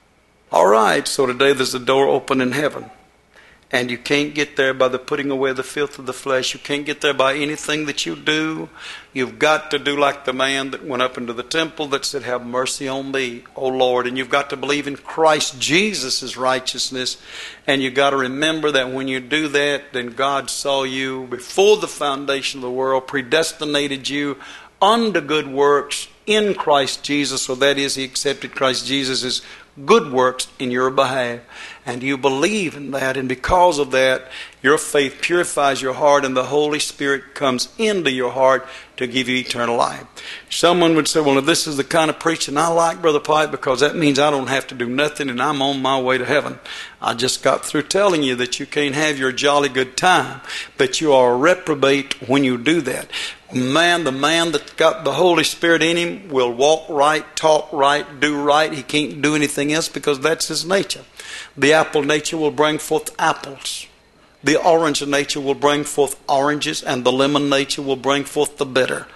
All right, so today there's a door open in heaven. And you can't get there by the putting away the filth of the flesh. You can't get there by anything that you do. You've got to do like the man that went up into the temple that said, have mercy on me, O Lord. And you've got to believe in Christ Jesus' righteousness. And you've got to remember that when you do that, then God saw you before the foundation of the world, predestinated you unto good works in Christ Jesus. So that is, He accepted Christ Jesus' good works in your behalf. And you believe in that, and because of that, your faith purifies your heart, and the Holy Spirit comes into your heart to give you eternal life. Someone would say, well, if this is the kind of preaching I like, Brother Pipe, because that means I don't have to do nothing and I'm on my way to heaven. I just got through telling you that you can't have your jolly good time, but you are a reprobate when you do that. Man, the man that got the Holy Spirit in him will walk right, talk right, do right. He can't do anything else because that's his nature. The apple nature will bring forth apples. The orange nature will bring forth oranges, and the lemon nature will bring forth the bitter.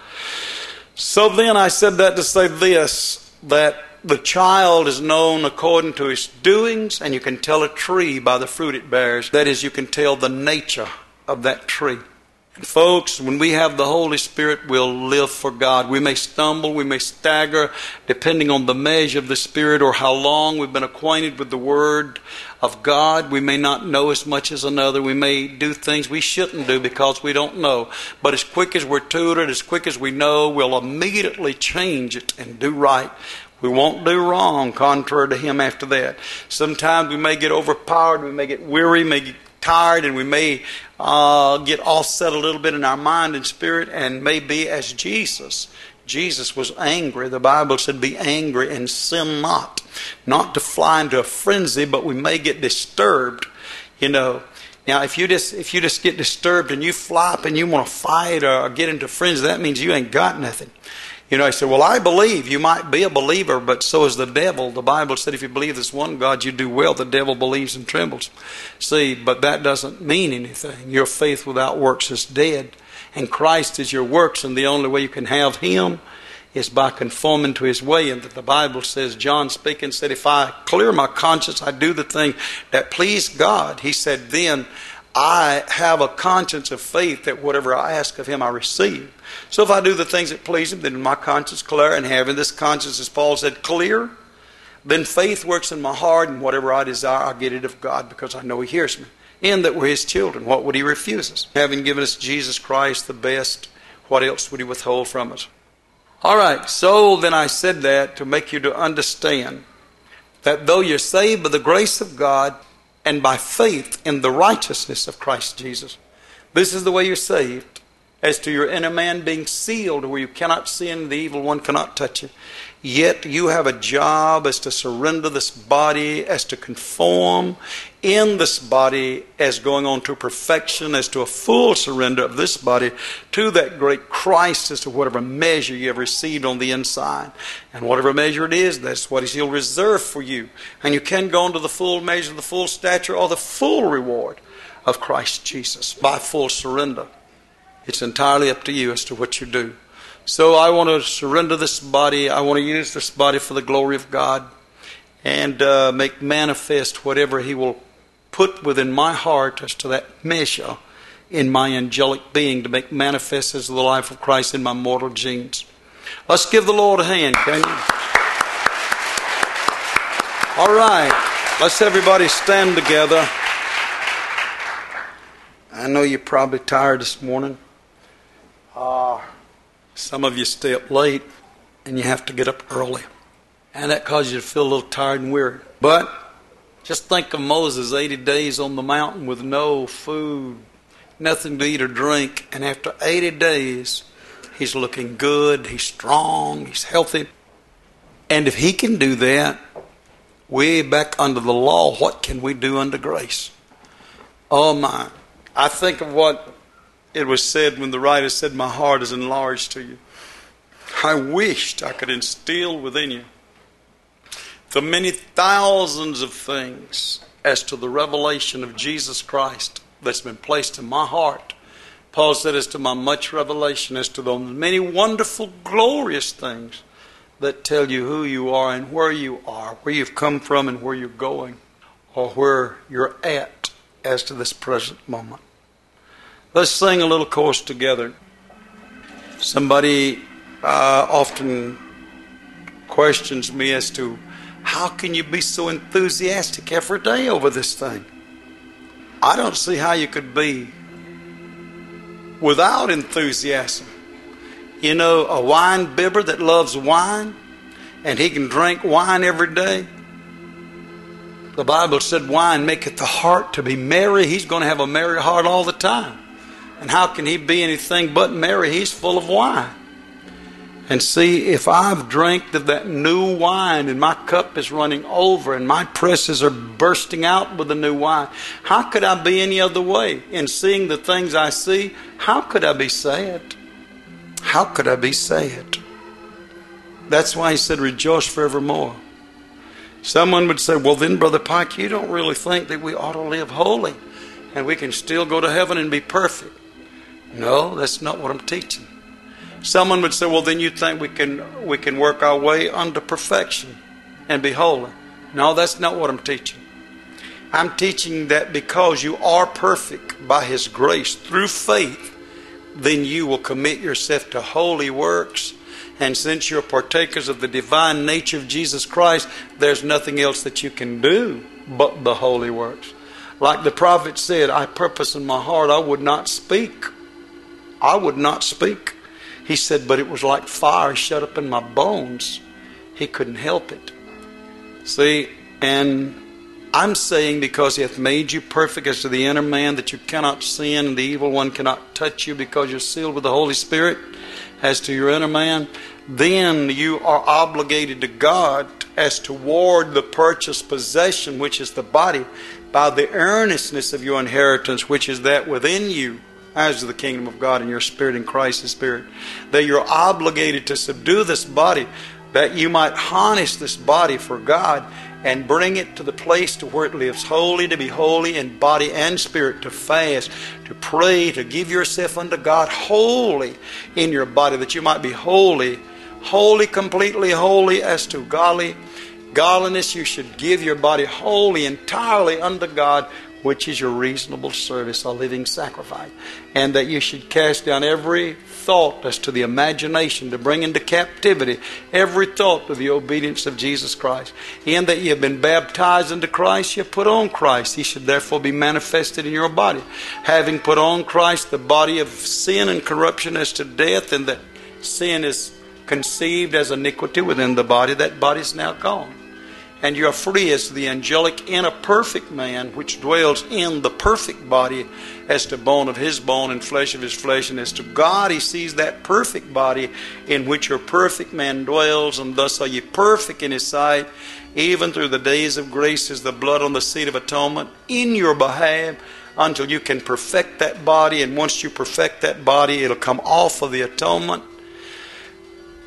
So then I said that to say this, that the child is known according to his doings, and you can tell a tree by the fruit it bears. That is, you can tell the nature of that tree. And folks, when we have the Holy Spirit, we'll live for God. We may stumble, we may stagger, depending on the measure of the Spirit or how long we've been acquainted with the Word of God. We may not know as much as another. We may do things we shouldn't do because we don't know. But as quick as we're tutored, as quick as we know, we'll immediately change it and do right. We won't do wrong, contrary to Him after that. Sometimes we may get overpowered, we may get weary, may get tired, and we may uh, get offset a little bit in our mind and spirit, and may be as Jesus. Jesus was angry. The Bible said, be angry and sin not. Not to fly into a frenzy, but we may get disturbed, you know. Now, if you just if you just get disturbed and you fly up and you want to fight or get into frenzy, that means you ain't got nothing. You know, I said, well, I believe. You might be a believer, but so is the devil. The Bible said if you believe this one God, you do well. The devil believes and trembles. See, but that doesn't mean anything. Your faith without works is dead. And Christ is your works, and the only way you can have Him is by conforming to His way. And that the Bible says, John speaking said, if I clear my conscience, I do the thing that please God. He said, then I have a conscience of faith that whatever I ask of Him, I receive. So if I do the things that please Him, then my conscience clear, and having this conscience, as Paul said, clear, then faith works in my heart, and whatever I desire, I get it of God because I know He hears me. In that we're His children, what would He refuse us? Having given us Jesus Christ the best, what else would He withhold from us? All right, so then I said that to make you to understand that though you're saved by the grace of God and by faith in the righteousness of Christ Jesus, this is the way you're saved. As to your inner man being sealed where you cannot sin, the evil one cannot touch you. Yet you have a job as to surrender this body, as to conform in this body, as going on to perfection, as to a full surrender of this body to that great Christ, as to whatever measure you have received on the inside. And whatever measure it is, that's what He'll reserve for you. And you can go on to the full measure, the full stature, or the full reward of Christ Jesus by full surrender. It's entirely up to you as to what you do. So I want to surrender this body. I want to use this body for the glory of God and uh, make manifest whatever He will put within my heart as to that measure in my angelic being to make manifest as the life of Christ in my mortal genes. Let's give the Lord a hand, can you? All right. Let's everybody stand together. I know you're probably tired this morning. Uh, some of you stay up late and you have to get up early. And that causes you to feel a little tired and weary. But just think of Moses, eighty days on the mountain with no food, nothing to eat or drink. And after eighty days, he's looking good, he's strong, he's healthy. And if he can do that, way back under the law, what can we do under grace? Oh my. I think of what it was said when the writer said, my heart is enlarged to you. I wished I could instill within you the many thousands of things as to the revelation of Jesus Christ that's been placed in my heart. Paul said, as to my much revelation, as to those many wonderful, glorious things that tell you who you are and where you are, where you've come from and where you're going, or where you're at as to this present moment. Let's sing a little chorus together. Somebody uh, often questions me as to how can you be so enthusiastic every day over this thing? I don't see how you could be without enthusiasm. You know, a wine bibber that loves wine and he can drink wine every day. The Bible said wine maketh the heart to be merry. He's going to have a merry heart all the time. And how can he be anything but merry? He's full of wine. And see, if I've drank of that new wine and my cup is running over and my presses are bursting out with the new wine, how could I be any other way? In seeing the things I see, how could I be sad? How could I be sad? That's why he said, rejoice forevermore. Someone would say, well then, Brother Pike, you don't really think that we ought to live holy and we can still go to heaven and be perfect. No, that's not what I'm teaching. Someone would say, well then you think we can we can work our way unto perfection and be holy. No, that's not what I'm teaching. I'm teaching that because you are perfect by His grace through faith, then you will commit yourself to holy works. And since you're partakers of the divine nature of Jesus Christ, there's nothing else that you can do but the holy works. Like the prophet said, I purpose in my heart I would not speak. I would not speak. He said, but it was like fire shut up in my bones. He couldn't help it. See, and I'm saying because He hath made you perfect as to the inner man, that you cannot sin and the evil one cannot touch you because you're sealed with the Holy Spirit as to your inner man, then you are obligated to God as toward the purchased possession, which is the body, by the earnestness of your inheritance, which is that within you, as the kingdom of God in your spirit in Christ's spirit, that you're obligated to subdue this body, that you might harness this body for God and bring it to the place to where it lives holy, to be holy in body and spirit, to fast, to pray, to give yourself unto God wholly in your body, that you might be holy, holy, completely holy as to godly godliness. You should give your body wholly, entirely unto God, which is your reasonable service, a living sacrifice. And that you should cast down every thought as to the imagination, to bring into captivity every thought to the obedience of Jesus Christ. In that you have been baptized into Christ, you put on Christ. He should therefore be manifested in your body. Having put on Christ, the body of sin and corruption as to death, and that sin is conceived as iniquity within the body, that body is now gone. And you are free as the angelic inner perfect man, which dwells in the perfect body, as to bone of his bone and flesh of his flesh. And as to God, He sees that perfect body in which your perfect man dwells. And thus are ye perfect in His sight, even through the days of grace is the blood on the seat of atonement in your behalf, until you can perfect that body. And once you perfect that body, it'll come off of the atonement.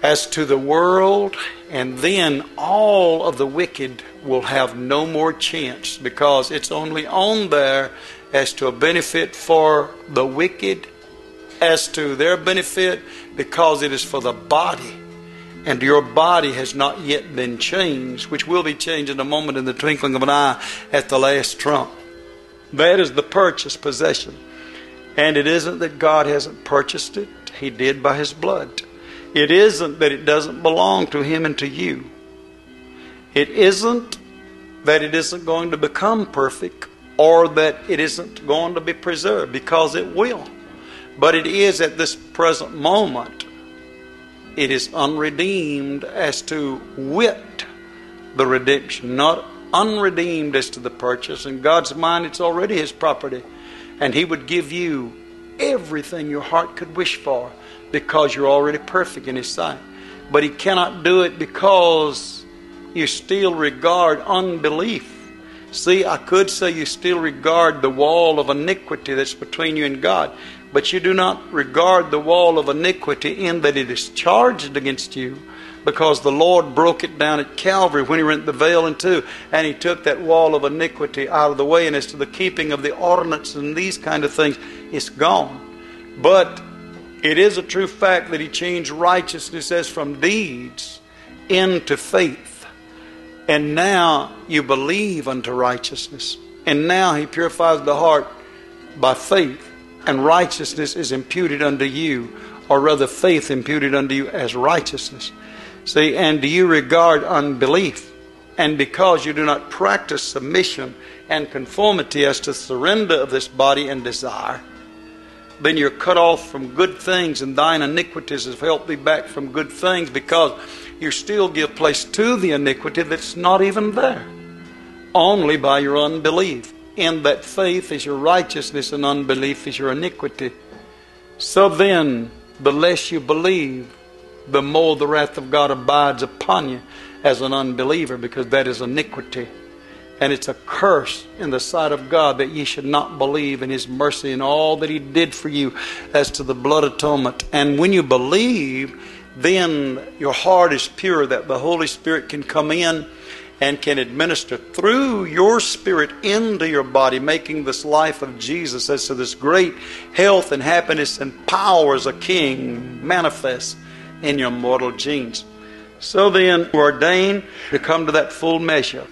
as to the world, and then all of the wicked will have no more chance, because it's only on there as to a benefit for the wicked, as to their benefit, because it is for the body. And your body has not yet been changed, which will be changed in a moment, in the twinkling of an eye, at the last trump. That is the purchased possession. And it isn't that God hasn't purchased it. He did by His blood. It isn't that it doesn't belong to Him and to you. It isn't that it isn't going to become perfect, or that it isn't going to be preserved, because it will. But it is at this present moment, it is unredeemed as to wit the redemption, not unredeemed as to the purchase. In God's mind, it's already His property. And He would give you everything your heart could wish for, because you're already perfect in His sight. But He cannot do it because you still regard unbelief. See, I could say you still regard the wall of iniquity that's between you and God, but you do not regard the wall of iniquity in that it is charged against you, because the Lord broke it down at Calvary when He rent the veil in two, and He took that wall of iniquity out of the way. And as to the keeping of the ordinance and these kind of things, it's gone. But it is a true fact that He changed righteousness as from deeds into faith. And now you believe unto righteousness. And now He purifies the heart by faith. And righteousness is imputed unto you, or rather faith imputed unto you as righteousness. See, and do you regard unbelief? And because you do not practice submission and conformity as to surrender of this body and desire, then you're cut off from good things, and thine iniquities have held thee back from good things, because you still give place to the iniquity that's not even there, only by your unbelief. In that faith is your righteousness, and unbelief is your iniquity. So then, the less you believe, the more the wrath of God abides upon you as an unbeliever, because that is iniquity. And it's a curse in the sight of God that ye should not believe in His mercy and all that He did for you as to the blood atonement. And when you believe, then your heart is pure, that the Holy Spirit can come in and can administer through your spirit into your body, making this life of Jesus as to this great health and happiness and power as a king manifest in your mortal genes. So then, you are ordained to come to that full measure.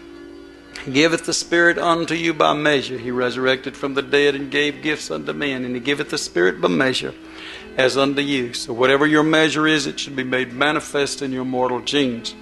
He giveth the Spirit unto you by measure. He resurrected from the dead and gave gifts unto men. And He giveth the Spirit by measure as unto you. So whatever your measure is, it should be made manifest in your mortal genes.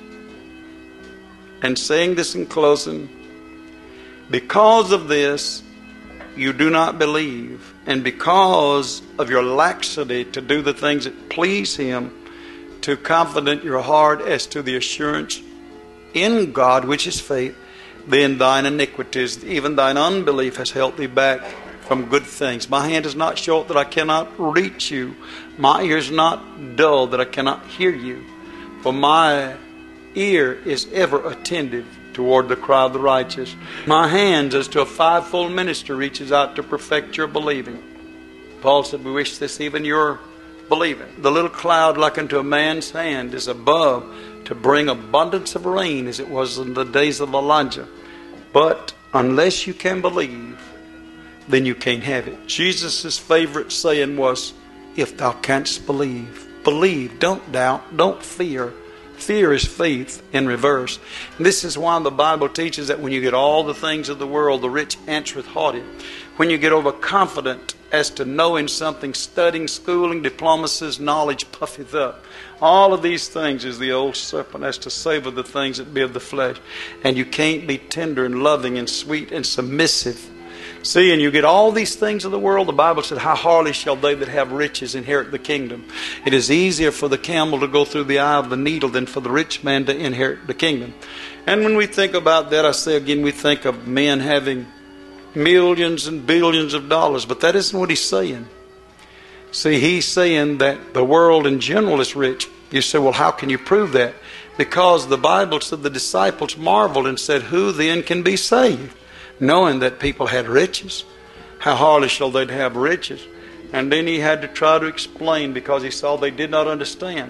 And saying this in closing, because of this, you do not believe. And because of your laxity to do the things that please Him, to confident your heart as to the assurance in God, which is faith, then thine iniquities, even thine unbelief, has held thee back from good things. My hand is not short that I cannot reach you. My ear is not dull that I cannot hear you. For my ear is ever attentive toward the cry of the righteous. My hands, as to a fivefold minister, reaches out to perfect your believing. Paul said, we wish this even your believing. The little cloud like unto a man's hand is above to bring abundance of rain, as it was in the days of Elijah. But unless you can believe, then you can't have it. Jesus' favorite saying was, if thou canst believe, believe, don't doubt, don't fear. Fear is faith in reverse. And this is why the Bible teaches that when you get all the things of the world, the rich answereth haughty. When you get overconfident as to knowing something, studying, schooling, diplomacies, knowledge puffeth up. All of these things is the old serpent as to savor the things that be of the flesh. And you can't be tender and loving and sweet and submissive. See, and you get all these things of the world. The Bible said, how hardly shall they that have riches inherit the kingdom. It is easier for the camel to go through the eye of the needle than for the rich man to inherit the kingdom. And when we think about that, I say again, we think of men having millions and billions of dollars. But that isn't what he's saying. See, he's saying that the world in general is rich. You say, well, how can you prove that? Because the Bible said the disciples marveled and said, who then can be saved? Knowing that people had riches. How hardly shall they have riches? And then he had to try to explain, because he saw they did not understand.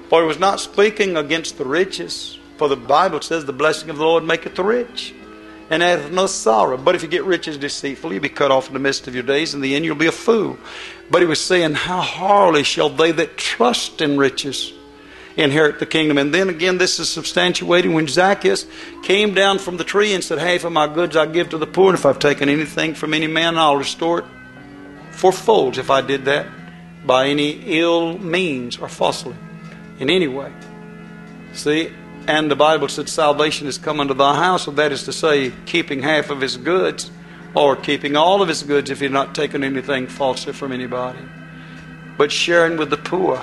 For he was not speaking against the riches. For the Bible says the blessing of the Lord maketh rich, and hath no sorrow. But if you get riches deceitfully, you'll be cut off in the midst of your days. In the end, you'll be a fool. But he was saying, how horribly shall they that trust in riches inherit the kingdom. And then again, this is substantiating when Zacchaeus came down from the tree and said, half of my goods I give to the poor, and if I've taken anything from any man, I'll restore it fourfold if I did that by any ill means or falsely in any way. See, and the Bible said salvation is come unto thy house, so that is to say, keeping half of his goods, or keeping all of his goods if he had not taken anything falsely from anybody, but sharing with the poor.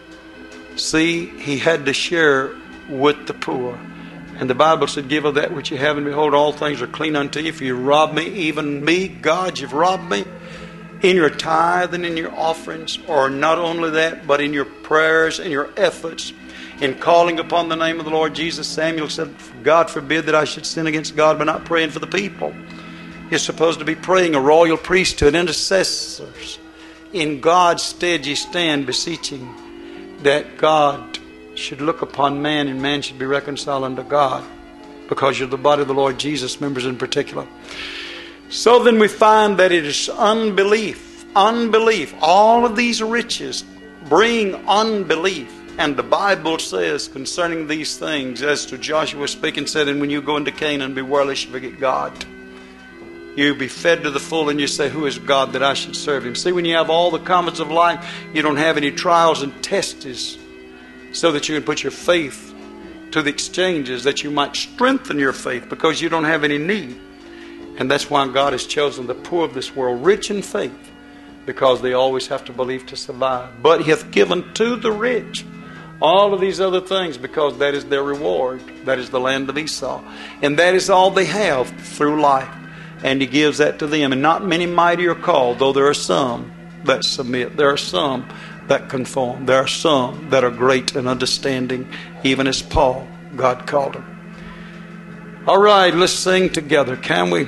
See, he had to share with the poor. And the Bible said, give of that which you have, and behold, all things are clean unto you. If you rob me, even me, God, you've robbed me, in your tithe and in your offerings, or not only that, but in your prayers and your efforts, in calling upon the name of the Lord Jesus. Samuel said, God forbid that I should sin against God by not praying for the people. You're supposed to be praying, a royal priesthood, intercessors. In God's stead ye stand, beseeching that God should look upon man, and man should be reconciled unto God, because you're the body of the Lord Jesus, members in particular. So then we find that it is unbelief, unbelief. All of these riches bring unbelief. And the Bible says concerning these things, as to Joshua speaking, said, and when you go into Canaan, beware lest you forget God. You be fed to the full, and you say, who is God that I should serve him? See, when you have all the comforts of life, you don't have any trials and tests, so that you can put your faith to the exchanges, that you might strengthen your faith, because you don't have any need. And that's why God has chosen the poor of this world, rich in faith, because they always have to believe to survive. But he hath given to the rich all of these other things, because that is their reward. That is the land of Esau. And that is all they have through life. And he gives that to them. And not many mighty are called, though there are some that submit. There are some that conform. There are some that are great in understanding, even as Paul, God called him. All right, let's sing together, can we?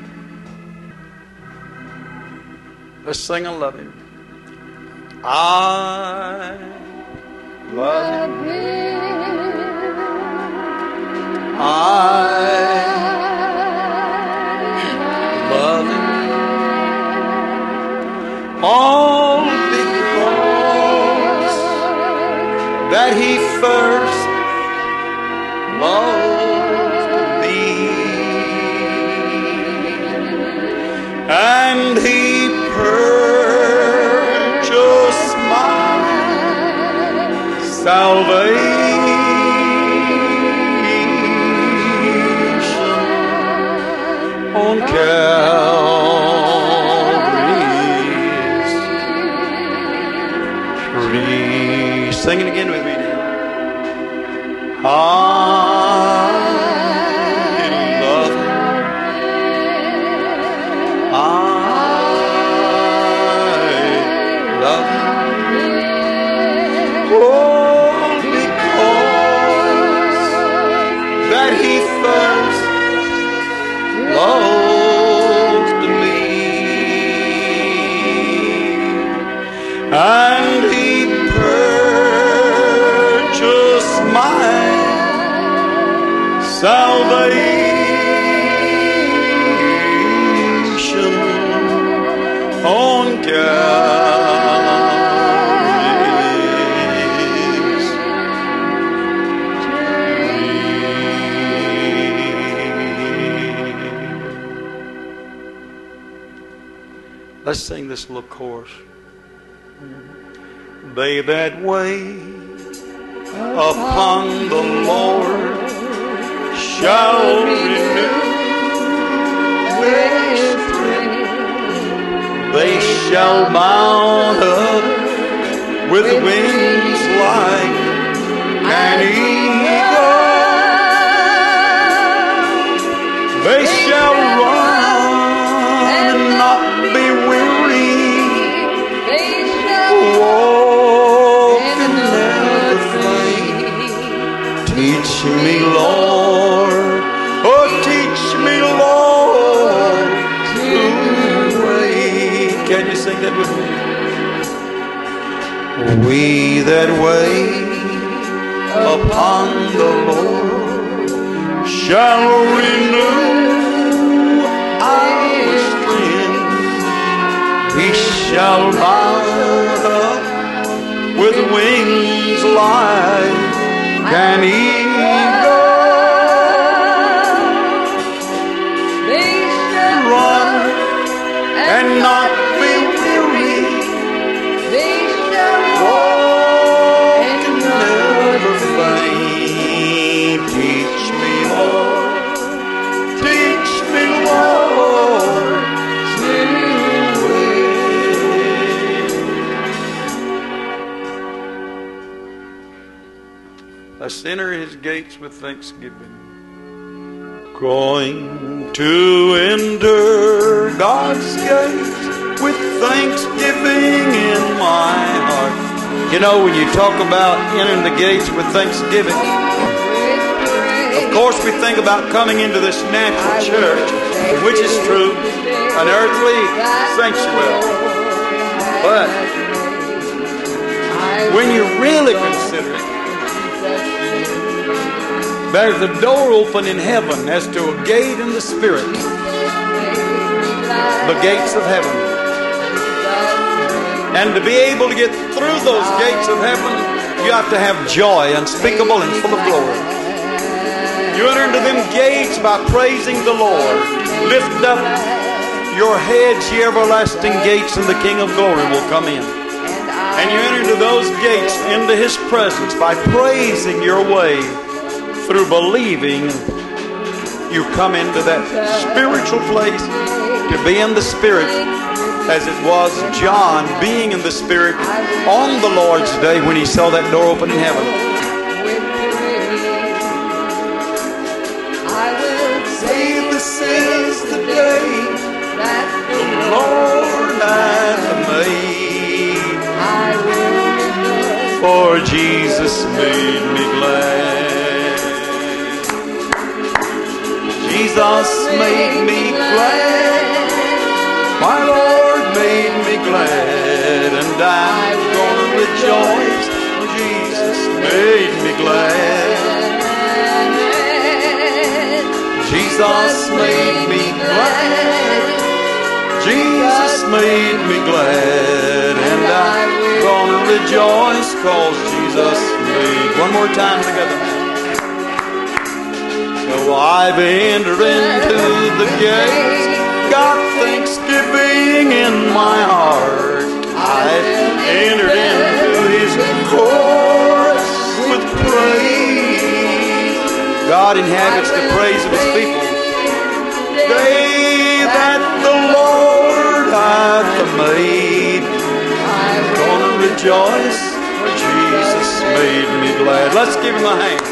Let's sing and love him. I love him. I love him. All because that he first loved me, and he purchased my salvation on Calvary's tree. Sing it again with me now. I love him. I love him. Oh, because that he first loved me, and he purchased my salvation on Calvary's tree. Let's sing this little chorus. They that wait upon the Lord shall renew their strength. They shall mount up with wings like an eagle. They shall run and not be weary, walk and never faint. Teach me, Lord, oh teach me, Lord, to wait. Can you sing that with me? We that wait upon the Lord shall renew our strength. He shall mount up with wings like an eagle. They shall run and not be weary. They shall walk and never faint. Teach me, Lord, teach me, Lord, to wait. Let's enter his gates with thanksgiving. Going to enter God's gates with thanksgiving in my heart. You know, when you talk about entering the gates with thanksgiving, of course we think about coming into this natural church, which is true, an earthly sanctuary. But when you really consider it, there's a door open in heaven as to a gate in the Spirit. The gates of heaven. And to be able to get through those gates of heaven, you have to have joy unspeakable and full of glory. You enter into them gates by praising the Lord. Lift up your heads, ye everlasting gates, and the King of glory will come in. And you enter into those gates, into his presence, by praising your way. Through believing, you come into that spiritual place to be in the Spirit, as it was John being in the Spirit on the Lord's day when he saw that door open in heaven. I will say this is the day that the Lord hath made. I will, for Jesus made me glad. Jesus made me glad, my Lord made me glad, and I'm gonna rejoice, for Jesus made me glad. Jesus made me glad, Jesus made me glad, and I'm gonna rejoice, cause Jesus made. One more time together. So I've entered into the gates, got thanksgiving in my heart. I've entered into his chorus with praise. God inhabits the praise of his people. Day that the Lord hath made, I'm gonna rejoice, for Jesus made me glad. Let's give him a hand.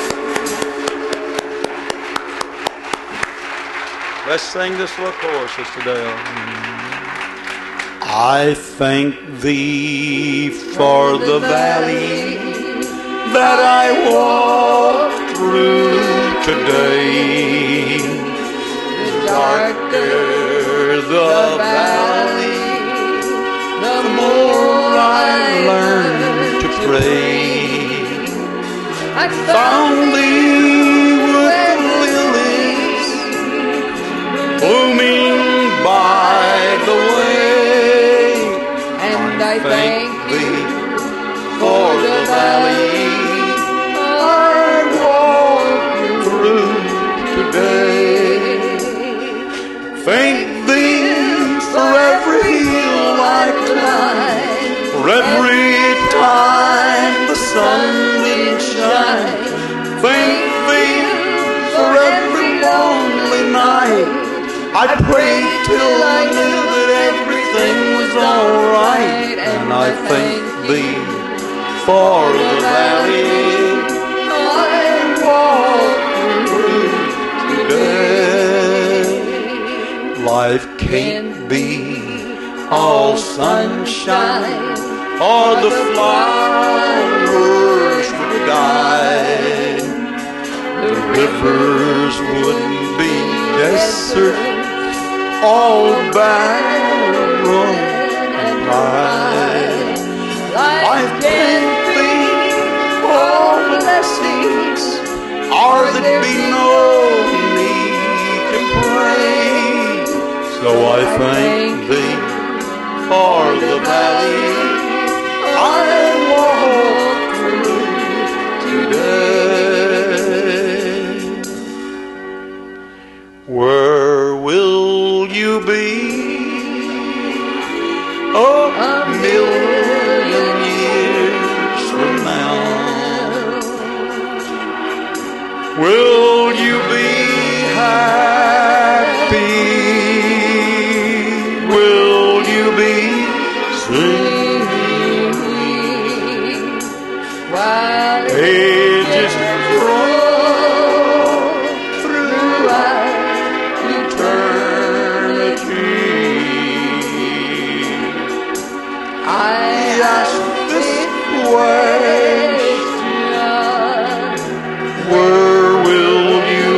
Let's sing this little chorus, Sister Dale. I thank thee for the valley that I walked through today. The darker the valley, the more I learn to pray. I found thee with lilies blooming by the way, and I thank thee for the valley I walked through today. Thank thee for every hill I climb, for every time the sun didn't shine. Thank thee for every lonely night I prayed till I knew that everything was alright. And I thank thee for the valley I walked through today. Life can't be all sunshine, or the flowers would die. The rivers wouldn't be desert, all barren and dry. Life can't be all or there'd be no need to pray. So I thank Thee for the valley I walk through today. Where will you be? Oh, a million years from now. Will you be happy? Will you be singing while ages roll throughout eternity? I ask this question, where will you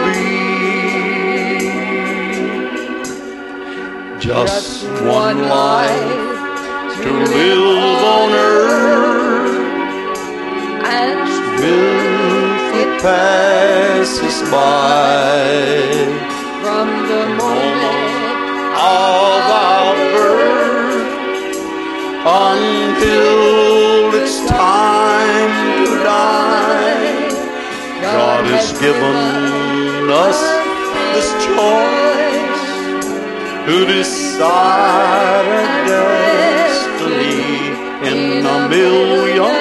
be? Just one life to live on earth, and will it passes by from the moment of our birth until it's time to die. God has given us this choice to decide our destiny in a million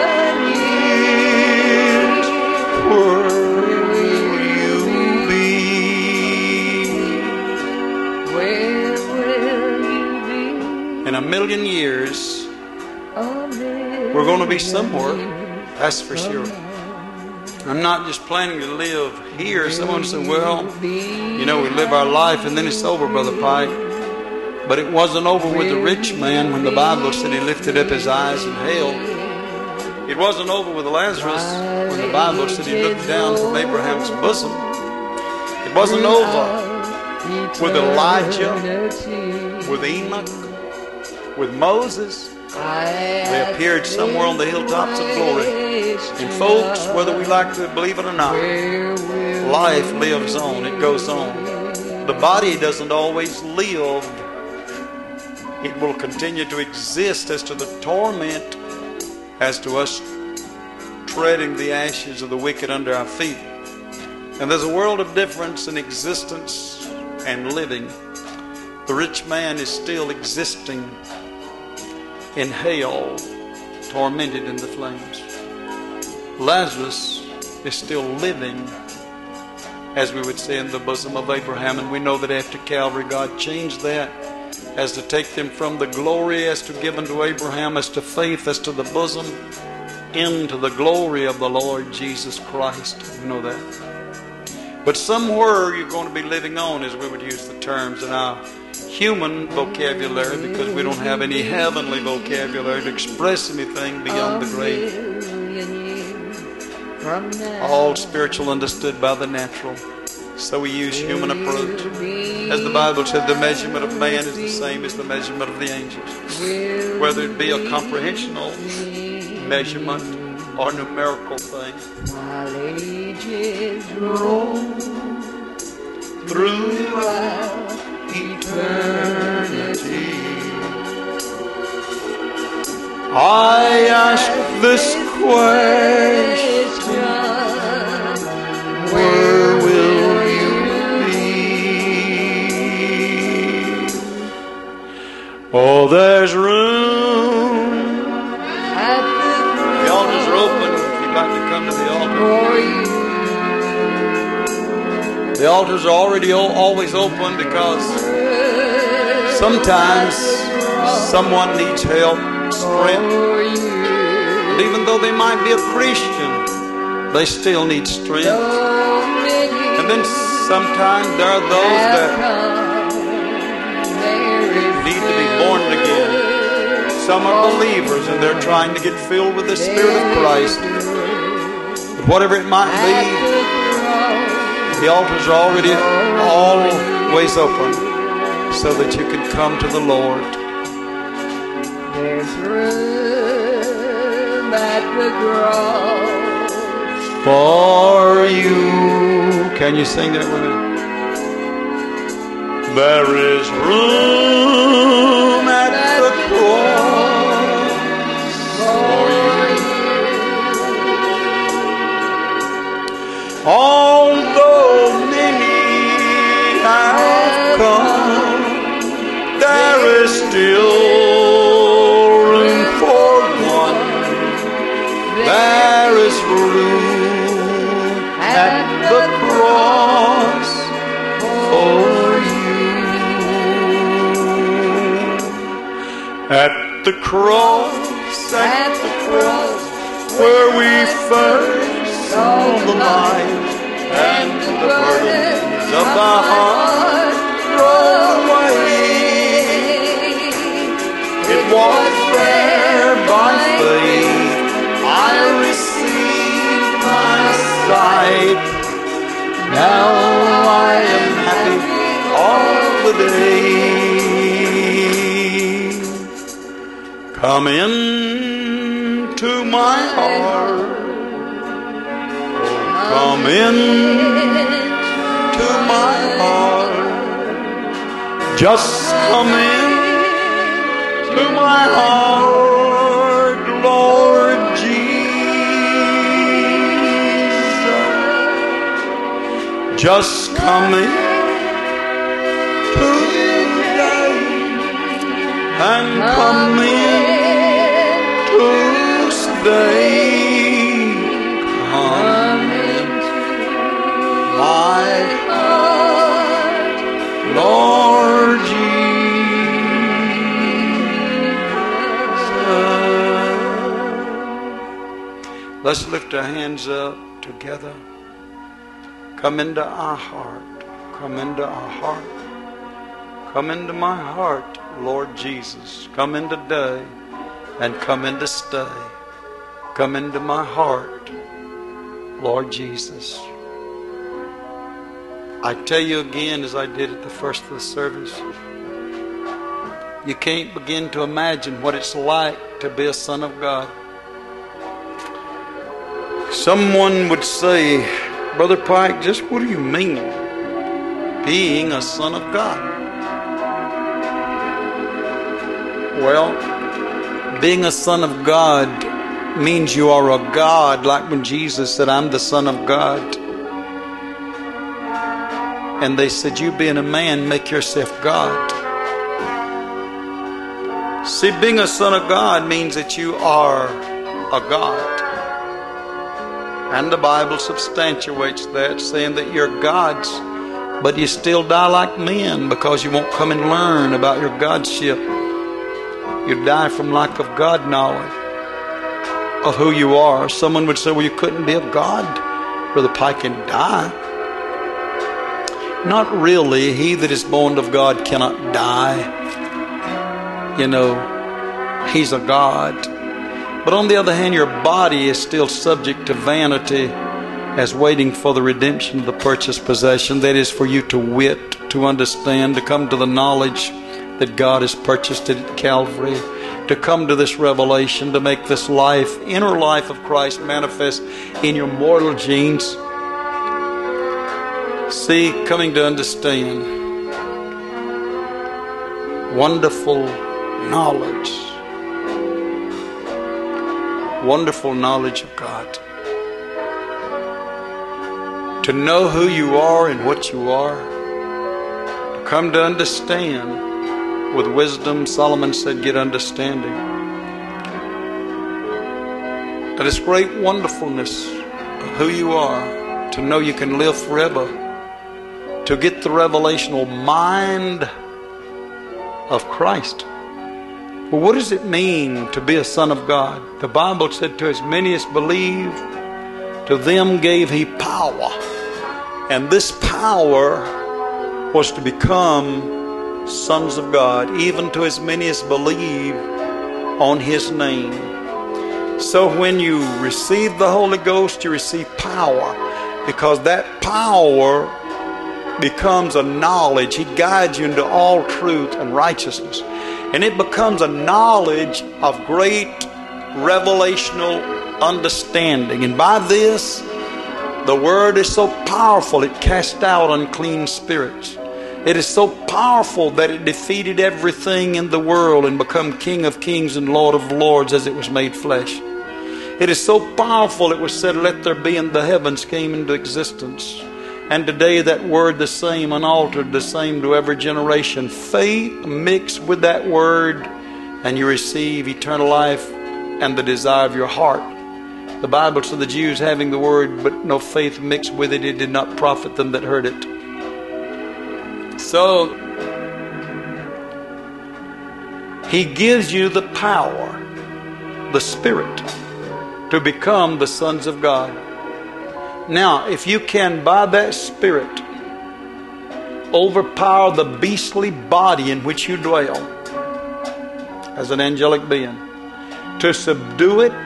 years. Where will you be? Where will you be? In a million years, we're going to be somewhere, that's for sure. I'm not just planning to live here. Someone said, well, you know, we live our life and then it's over, Brother Pike. But it wasn't over with the rich man when the Bible said he lifted up his eyes in hell. It wasn't over with Lazarus when the Bible said he looked down from Abraham's bosom. It wasn't over with Elijah, with Enoch, with Moses. They appeared somewhere on the hilltops of glory. And folks, whether we like to believe it or not, life lives on. It goes on. The body doesn't always live. It will continue to exist as to the torment, as to us treading the ashes of the wicked under our feet. And there's a world of difference in existence and living. The rich man is still existing in hell, tormented in the flames. Lazarus is still living, as we would say, in the bosom of Abraham. And we know that after Calvary, God changed that as to take them from the glory as to given to Abraham, as to faith, as to the bosom, into the glory of the Lord Jesus Christ. We know that. But somewhere you're going to be living on, as we would use the terms in our human vocabulary, because we don't have any heavenly vocabulary to express anything beyond the grave. All spiritual understood by the natural. So we use human approach. As the Bible said, the measurement of man is the same as the measurement of the angels. Whether it be a comprehensional measurement or numerical thing. While ages roll throughout eternity, I ask this question, where will you be? Oh, there's room. The altars are open if you'd like to come to the altar. The altars are already always open because sometimes someone needs help, strength. And even though they might be a Christian, they still need strength. And then sometimes there are those that need to be born again. Some are believers and they're trying to get filled with the Spirit of Christ. But whatever it might be, the altars are already always open so that you can come to the Lord. There's room at the cross for you. Can you sing that with me? There is room at the cross for you. Although many have come, there is still room for one. There is room at the cross for you. At the cross, at the cross, where we first saw the light and the burdens of the heart rolled away. It was there by faith I received my sight. Now I am happy all the day. Come into my heart. Come in to my heart. Just come in to my heart, Lord Jesus. Just come in today and come in to stay. Come into my heart, Lord Jesus. Let's lift our hands up together. Come into our heart. Come into our heart. Come into my heart, Lord Jesus. Come in today and come in to stay. Come into my heart, Lord Jesus. I tell you again, as I did at the first of the service, you can't begin to imagine what it's like to be a son of God. Someone would say, Brother Pike, just what do you mean, being a son of God? Well, being a son of God means you are a God, like when Jesus said, I'm the Son of God. And they said, you being a man, make yourself God. See, being a son of God means that you are a God. And the Bible substantiates that, saying that you're God's, but you still die like men because you won't come and learn about your Godship. You die from lack of God knowledge of who you are. Someone would say, well, you couldn't be of God, Brother Pike, and die. Not really. He that is born of God cannot die. You know, he's a God. But on the other hand, your body is still subject to vanity as waiting for the redemption of the purchased possession. That is for you to wit, to understand, to come to the knowledge that God has purchased it at Calvary, to come to this revelation, to make this life, inner life of Christ manifest in your mortal genes. See, coming to understand wonderful knowledge. Wonderful knowledge of God. To know who you are and what you are. To come to understand. With wisdom, Solomon said, get understanding. That is great wonderfulness of who you are. To know you can live forever. To get the revelational mind of Christ. Well, what does it mean to be a son of God? The Bible said, to as many as believe, to them gave he power. And this power was to become sons of God, even to as many as believe on his name. So when you receive the Holy Ghost, you receive power, because that power becomes a knowledge. He guides you into all truth and righteousness. And it becomes a knowledge of great revelational understanding. And by this, The Word is so powerful it cast out unclean spirits. It is so powerful that it defeated everything in the world and become King of Kings and Lord of Lords as it was made flesh. It is so powerful it was said, let there be, and the heavens came into existence. And today that word the same, unaltered, the same to every generation. Faith mixed with that word and you receive eternal life and the desire of your heart. The Bible said the Jews having the word but no faith mixed with it, it did not profit them that heard it. So He gives you the power, the Spirit, to become the sons of God. Now, if you can, by that Spirit, overpower the beastly body in which you dwell as an angelic being, to subdue it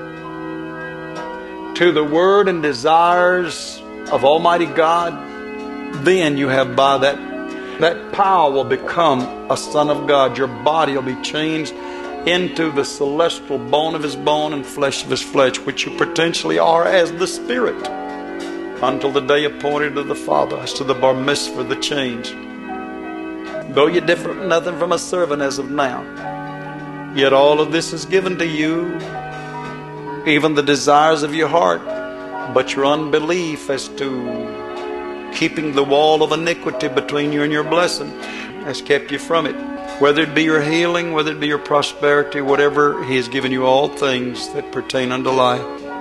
to the word and desires of Almighty God, then you have by that, that power will become a son of God. Your body will be changed into the celestial bone of His bone and flesh of His flesh, which you potentially are as the Spirit, until the day appointed of the Father, as to the bar mitzvah, the change. Though you differ nothing from a servant as of now, yet all of this is given to you, even the desires of your heart, but your unbelief as to keeping the wall of iniquity between you and your blessing has kept you from it. Whether it be your healing, whether it be your prosperity, whatever, He has given you all things that pertain unto life.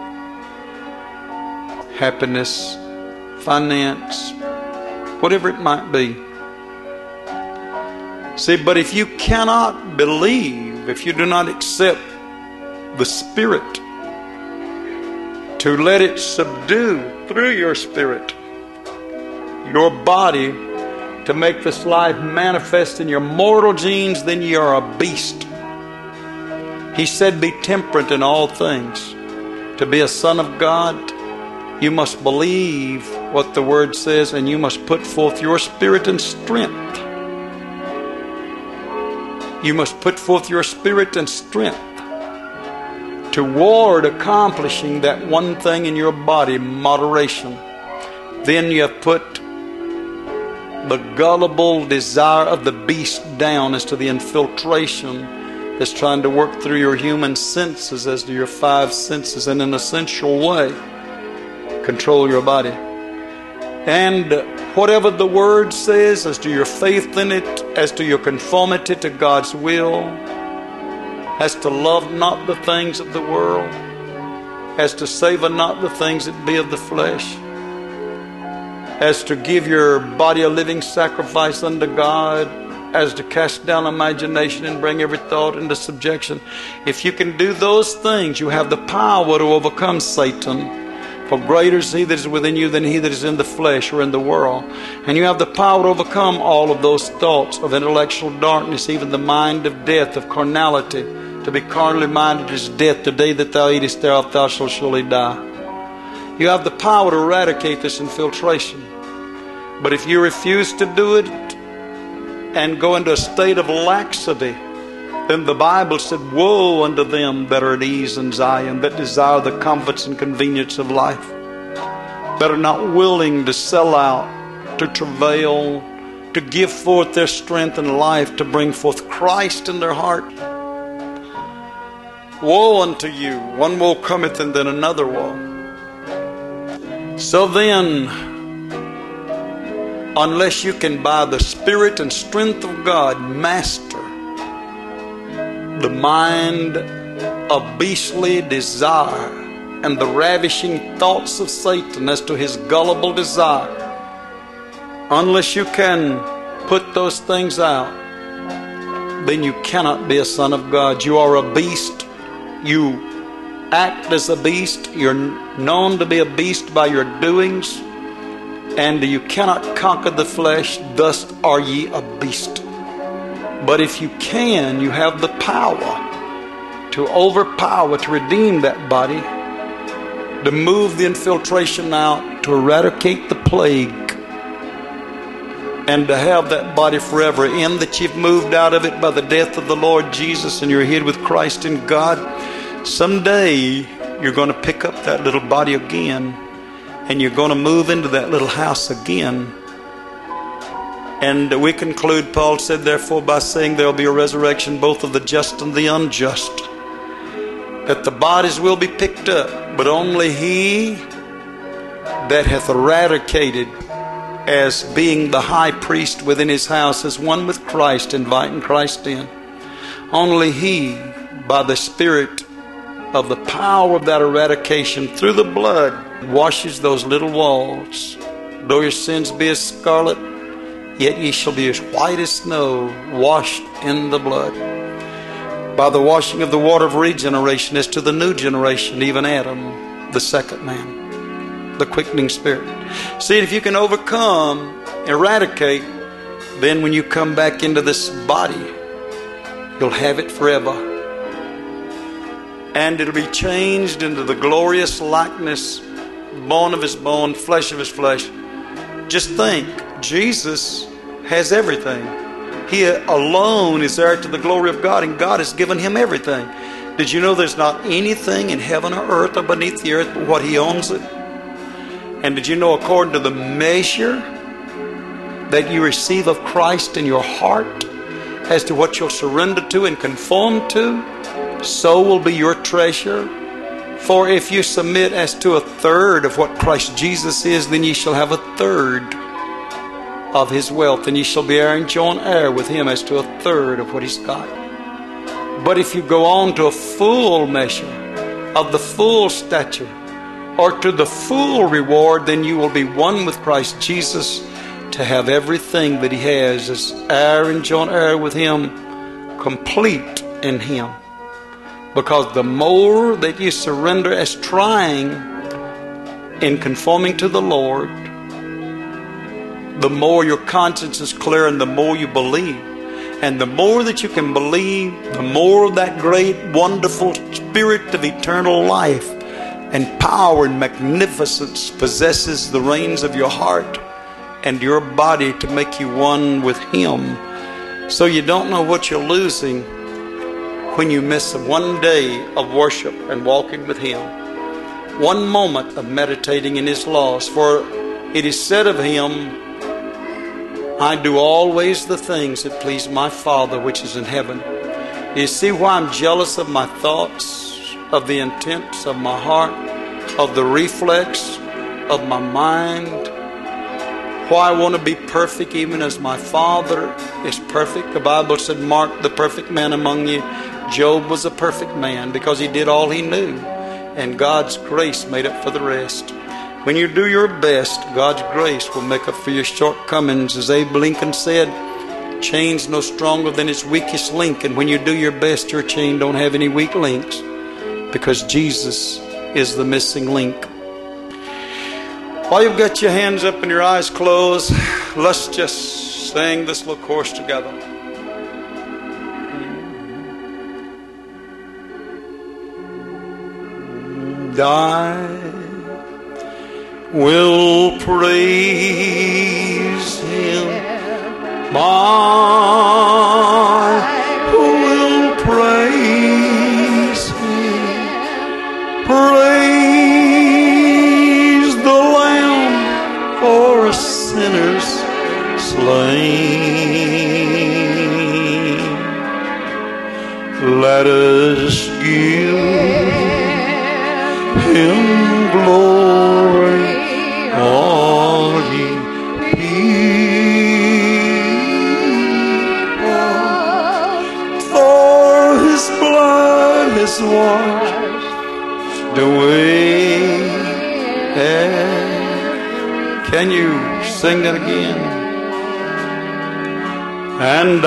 Happiness, finance, whatever it might be. See, but if you cannot believe, if you do not accept the Spirit, to let it subdue through your spirit your body, to make this life manifest in your mortal genes, then you are a beast. He said, be temperate in all things. To be a son of God, you must believe what the Word says, and you must put forth your spirit and strength. You must put forth your spirit and strength toward accomplishing that one thing in your body, moderation. Then you have put the gullible desire of the beast down as to the infiltration that's trying to work through your human senses, as to your five senses, and in an essential way control your body. And whatever the Word says as to your faith in it, as to your conformity to God's will, as to love not the things of the world, as to savor not the things that be of the flesh, as to give your body a living sacrifice unto God, as to cast down imagination and bring every thought into subjection. If you can do those things, you have the power to overcome Satan. For greater is He that is within you than he that is in the flesh or in the world. And you have the power to overcome all of those thoughts of intellectual darkness, even the mind of death, of carnality. To be carnally minded is death. The day that thou eatest thereof, thou shalt surely die. You have the power to eradicate this infiltration. But if you refuse to do it and go into a state of laxity, then the Bible said, woe unto them that are at ease in Zion, that desire the comforts and convenience of life, that are not willing to sell out, to travail, to give forth their strength and life, to bring forth Christ in their heart. Woe unto you, one woe cometh and then another woe. So then, unless you can by the Spirit and strength of God master the mind of beastly desire and the ravishing thoughts of Satan as to his gullible desire, unless you can put those things out, then you cannot be a son of God. You are a beast. You act as a beast. You're known to be a beast by your doings, and you cannot conquer the flesh. Thus are ye a beast. But if you can, you have the power to overpower, to redeem that body, to move the infiltration out, to eradicate the plague, and to have that body forever. In that you've moved out of it by the death of the Lord Jesus and you're hid with Christ in God, someday you're going to pick up that little body again And you're going to move into that little house again. And we conclude, Paul said, therefore, by saying there will be a resurrection both of the just and the unjust. That the bodies will be picked up, but only he that hath eradicated as being the high priest within his house is one with Christ, inviting Christ in. Only he, by the Spirit of the power of that eradication through the blood, washes those little walls. Though your sins be as scarlet, yet ye shall be as white as snow, washed in the blood. By the washing of the water of regeneration as to the new generation, even Adam, the second man, the quickening spirit. See, if you can overcome, eradicate, then when you come back into this body, you'll have it forever. And it'll be changed into the glorious likeness, bone of his bone, flesh of his flesh. Just think, Jesus has everything. He alone is heir to the glory of God, and God has given him everything. Did you know there's not anything in heaven or earth or beneath the earth but what he owns it? And did you know according to the measure that you receive of Christ in your heart, as to what you'll surrender to and conform to, so will be your treasure. For if you submit as to a third of what Christ Jesus is, then ye shall have a third of his wealth, and ye shall be heir and joint heir with him as to a third of what he's got. But if you go on to a full measure of the full stature, or to the full reward, then you will be one with Christ Jesus, to have everything that he has as heir and joint heir with him, complete in him. Because the more that you surrender as trying in conforming to the Lord, the more your conscience is clear and the more you believe. And the more that you can believe, the more that great, wonderful Spirit of eternal life and power and magnificence possesses the reins of your heart and your body to make you one with him. So you don't know what you're losing when you miss one day of worship and walking with him. One moment of meditating in his laws. For it is said of him, I do always the things that please my Father which is in heaven. You see why I'm jealous of my thoughts, of the intents of my heart, of the reflex of my mind? Why I want to be perfect even as my Father is perfect. The Bible said, mark the perfect man among you. Job was a perfect man because he did all he knew. And God's grace made up for the rest. When you do your best, God's grace will make up for your shortcomings. As Abe Lincoln said, chain's no stronger than its weakest link. And when you do your best, your chain don't have any weak links, because Jesus is the missing link. While you've got your hands up and your eyes closed, let's just sing this little chorus together. I will praise him. I will praise him. Praise the Lamb for sinners slain. Let us give him glory, all ye people, for his blood has washed away. Can you sing that again? And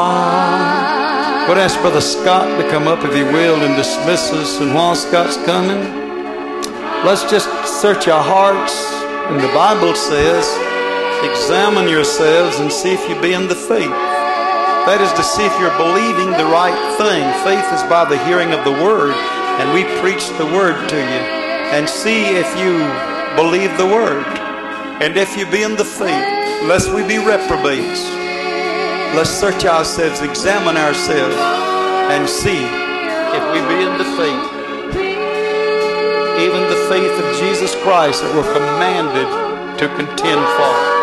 I would ask Brother Scott to come up, if he will, and dismiss us. And while Scott's coming, let's just search our hearts. And the Bible says, examine yourselves and see if you be in the faith. That is to see if you're believing the right thing. Faith is by the hearing of the word, and we preach the word to you. And see if you believe the word. And if you be in the faith, lest we be reprobates. Let's search ourselves, examine ourselves, and see if we be in the faith. even the faith of Jesus Christ that we're commanded to contend for.